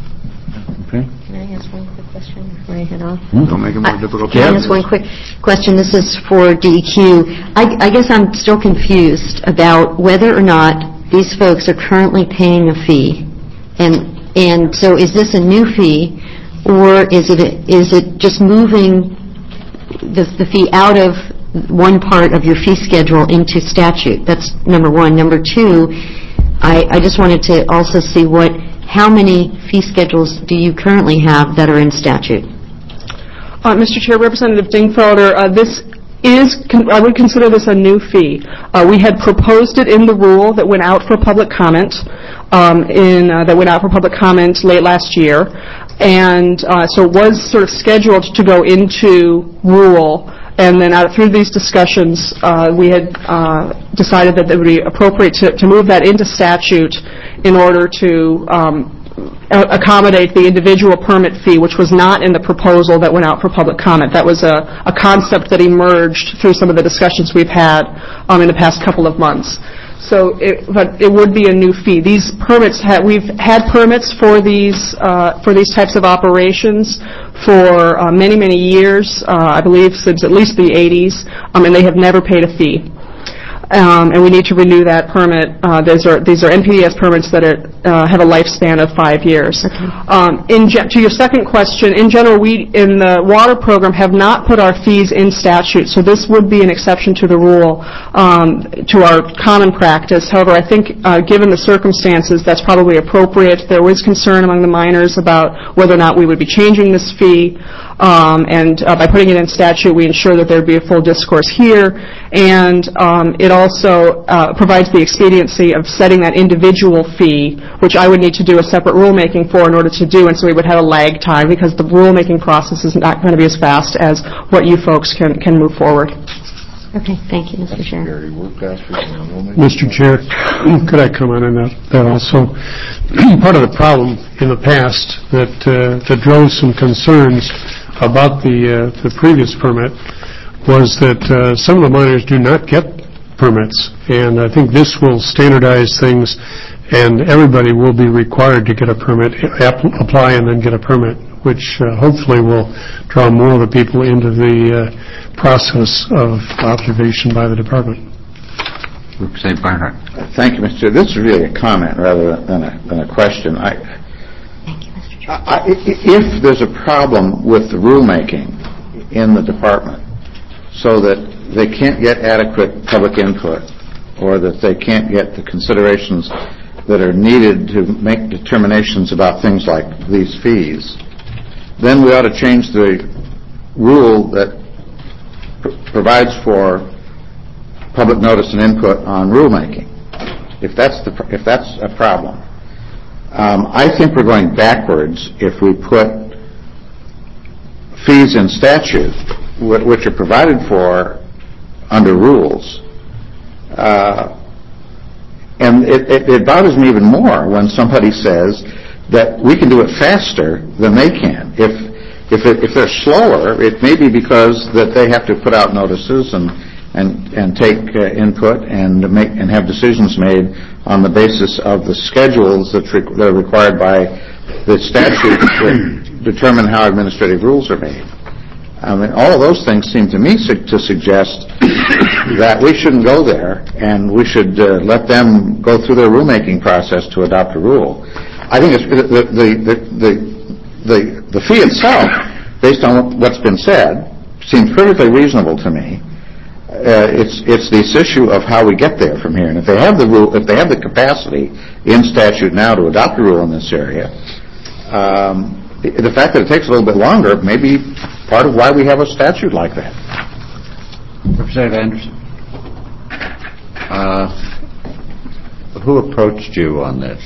Okay. Can I ask one quick question before I head off? Mm-hmm. Don't make it more I, difficult. Can I ask one quick question? This is for D E Q. I, I guess I'm still confused about whether or not these folks are currently paying a fee. And and so is this a new fee, or is it is it just moving the, the fee out of one part of your fee schedule into statute? That's number one. Number two, I, I just wanted to also see what how many fee schedules do you currently have that are in statute? Uh, Mister Chair, Representative Dingfelder, uh, this is, I would consider this a new fee. Uh, we had proposed it in the rule that went out for public comment, um, in, uh, that went out for public comment late last year, and uh, so it was sort of scheduled to go into rule, and then out through these discussions, uh, we had uh, decided that it would be appropriate to, to move that into statute in order to um, accommodate the individual permit fee, which was not in the proposal that went out for public comment. That was a, a concept that emerged through some of the discussions we've had um, in the past couple of months. So, it, but it would be a new fee. These permits, ha- we've had permits for these uh, for these types of operations for uh, many, many years. Uh, I believe since at least the eighties, um, and they have never paid a fee. um, and we need to renew that permit. Uh, These are these are N P D E S permits that are, uh, have a lifespan of five years. Um, in ge- To your second question, in general, we, in the water program, have not put our fees in statute, so this would be an exception to the rule, um, to our common practice. However, I think, uh, given the circumstances, that's probably appropriate. There was concern among the miners about whether or not we would be changing this fee, um, and uh, by putting it in statute, we ensure that there would be a full discourse here, and um, it also uh, provides the expediency of setting that individual fee, which I would need to do a separate rulemaking for in order to do, and so we would have a lag time because the rulemaking process is not going to be as fast as what you folks can, can move forward. Okay, thank you, Mister Chair. Mister Chair, could I comment on that, that also? Part of the problem in the past that, uh, that drove some concerns about the, uh, the previous permit was that uh, some of the miners do not get permits, and I think this will standardize things, and everybody will be required to get a permit, ap- apply and then get a permit, which uh, hopefully will draw more of the people into the uh, process of observation by the department. Saint Barnhart. Thank you, Mister Chair. This is really a comment rather than a, than a question. I, Thank you, Mister Chair. I, if there's a problem with the rulemaking in the department so that they can't get adequate public input or that they can't get the considerations that are needed to make determinations about things like these fees, then we ought to change the rule that pr- provides for public notice and input on rulemaking. If that's the pr- if that's a problem, um, I think we're going backwards if we put fees in statute, wh- which are provided for under rules. Uh, and it, it, it bothers me even more when somebody says that we can do it faster than they can. If if, it, if they're slower, it may be because that they have to put out notices and and and take uh, input and make and have decisions made on the basis of the schedules that, re- that are required by the statute that determine how administrative rules are made. I mean, all of those things seem to me su- to suggest that we shouldn't go there, and we should uh, let them go through their rulemaking process to adopt a rule. I think it's, the, the, the, the, the, the fee itself, based on what's been said, seems perfectly reasonable to me. Uh, it's it's this issue of how we get there from here, and if they have the rule, if they have the capacity in statute now to adopt a rule in this area, um, the, the fact that it takes a little bit longer may be part of why we have a statute like that. Representative Anderson, uh, who approached you on this?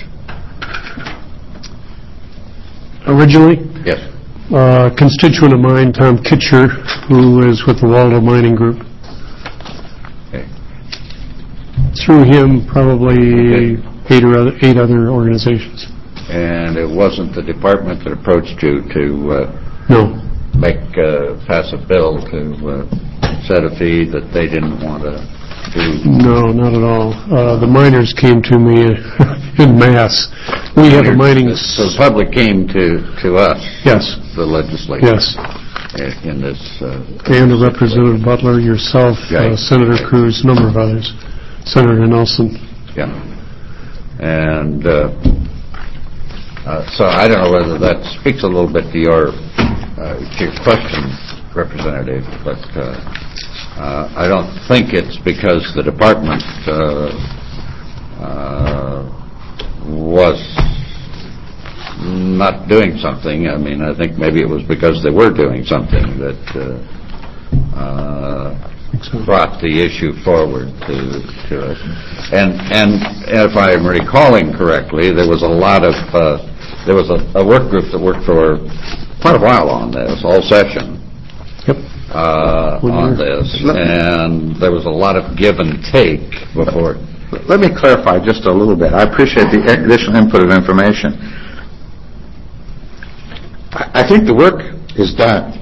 Originally, Yes. uh, a constituent of mine, Tom Kitcher, who is with the Waldo Mining Group. Okay. Through him, probably eight or other, eight other organizations. And it wasn't the department that approached you to uh, No. make uh, pass a bill to uh, set a fee that they didn't want to do. No, not at all. Uh, the miners came to me in mass. We have a mining... So the public came to, to us. Yes. The legislature. Yes. In this... Uh, And Representative Butler, yourself, Right. uh, Senator Cruz, a number of others, Senator Nelson. Yeah. And uh, uh, so I don't know whether that speaks a little bit to your, uh, to your question, Representative, but uh, uh, I don't think it's because the department uh, uh, was not doing something. I mean, I think maybe it was because they were doing something that uh, uh, brought the issue forward to, to us. And, and if I'm recalling correctly, there was a lot of, uh, there was a, a work group that worked for quite a while on this, all session. Yep. Uh, on this, and there was a lot of give and take before. Let me clarify just a little bit. I appreciate the additional input of information. I think the work is done.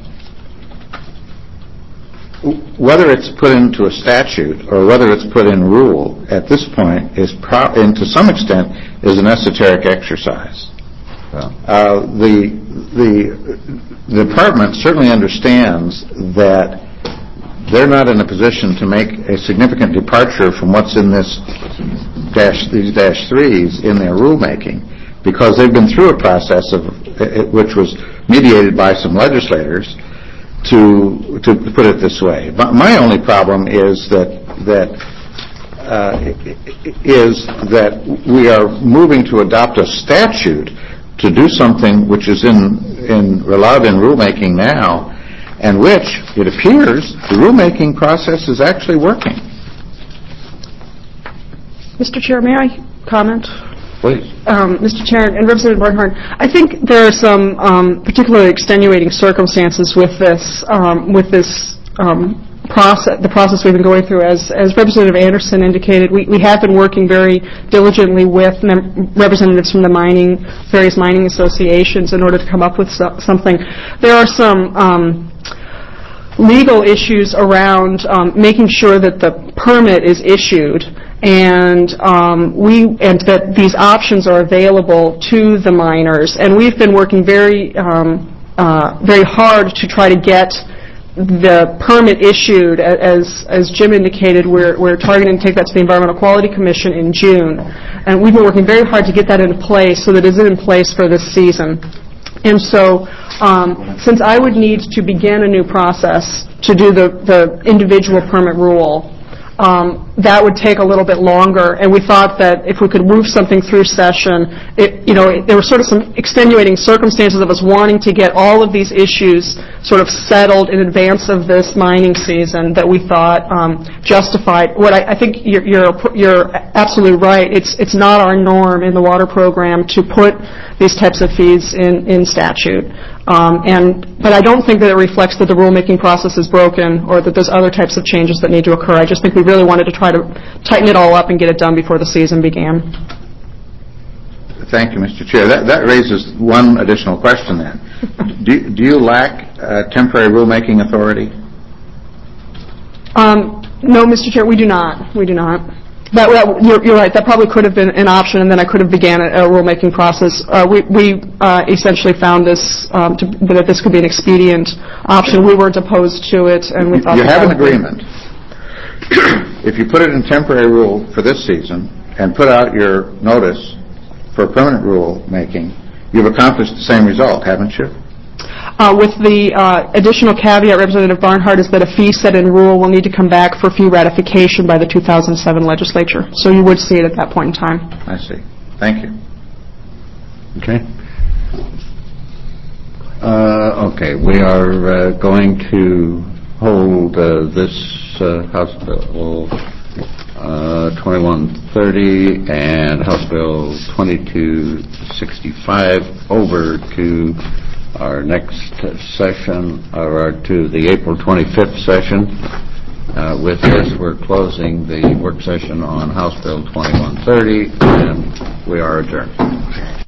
Whether it's put into a statute or whether it's put in rule at this point is, pro- and to some extent, is an esoteric exercise. Uh, the the the department certainly understands that they're not in a position to make a significant departure from what's in this dash, these dash threes in their rulemaking, because they've been through a process of, which was mediated by some legislators, to to put it this way. But my only problem is that that uh, is that we are moving to adopt a statute to do something which is in in allowed in rulemaking now, and which it appears the rulemaking process is actually working. Mister Chair, may I comment? Please. Um, Mister Chair and Representative Barnhart, I think there are some um, particularly extenuating circumstances with this um, with this um, process, the process we've been going through. As as Representative Anderson indicated, we, we have been working very diligently with mem- representatives from the mining, various mining associations in order to come up with so- something. There are some um, legal issues around um, making sure that the permit is issued, and um, we and that these options are available to the miners. And we've been working very, um, uh, very hard to try to get the permit issued. As as Jim indicated, we're we're targeting to take that to the Environmental Quality Commission in June, and we've been working very hard to get that into place so that it is in place for this season. And so, um, since I would need to begin a new process to do the the individual permit rule, Um, that would take a little bit longer, and we thought that if we could move something through session, it, you know, it, there were sort of some extenuating circumstances of us wanting to get all of these issues sort of settled in advance of this mining season that we thought um, justified. What I, I think you're, you're you're absolutely right. It's it's not our norm in the water program to put these types of fees in in statute. Um, and but I don't think that it reflects that the rulemaking process is broken or that there's other types of changes that need to occur. I just think we really wanted to try to tighten it all up and get it done before the season began. Thank you, Mister Chair. That, that raises one additional question then. do, do you lack uh, temporary rulemaking authority? Um, no, Mister Chair, we do not. We do not. That, that, you're, you're right. That probably could have been an option, and then I could have began a, a rulemaking process. Uh, we we uh, essentially found this um, to, that this could be an expedient option. We weren't opposed to it, and we thought you that have that an agreement. If you put it in temporary rule for this season and put out your notice for permanent rule making, you've accomplished the same result, haven't you? Uh, with the uh, additional caveat, Representative Barnhart, is that a fee set in rule will need to come back for fee ratification by the two thousand seven legislature. So you would see it at that point in time. I see. Thank you. Okay. Uh, okay, we are uh, going to hold uh, this uh, House Bill uh, twenty-one thirty and House Bill twenty-two sixty-five over to our next session, or to the April twenty-fifth session. Uh, with this, we're closing the work session on House Bill twenty-one thirty, and we are adjourned.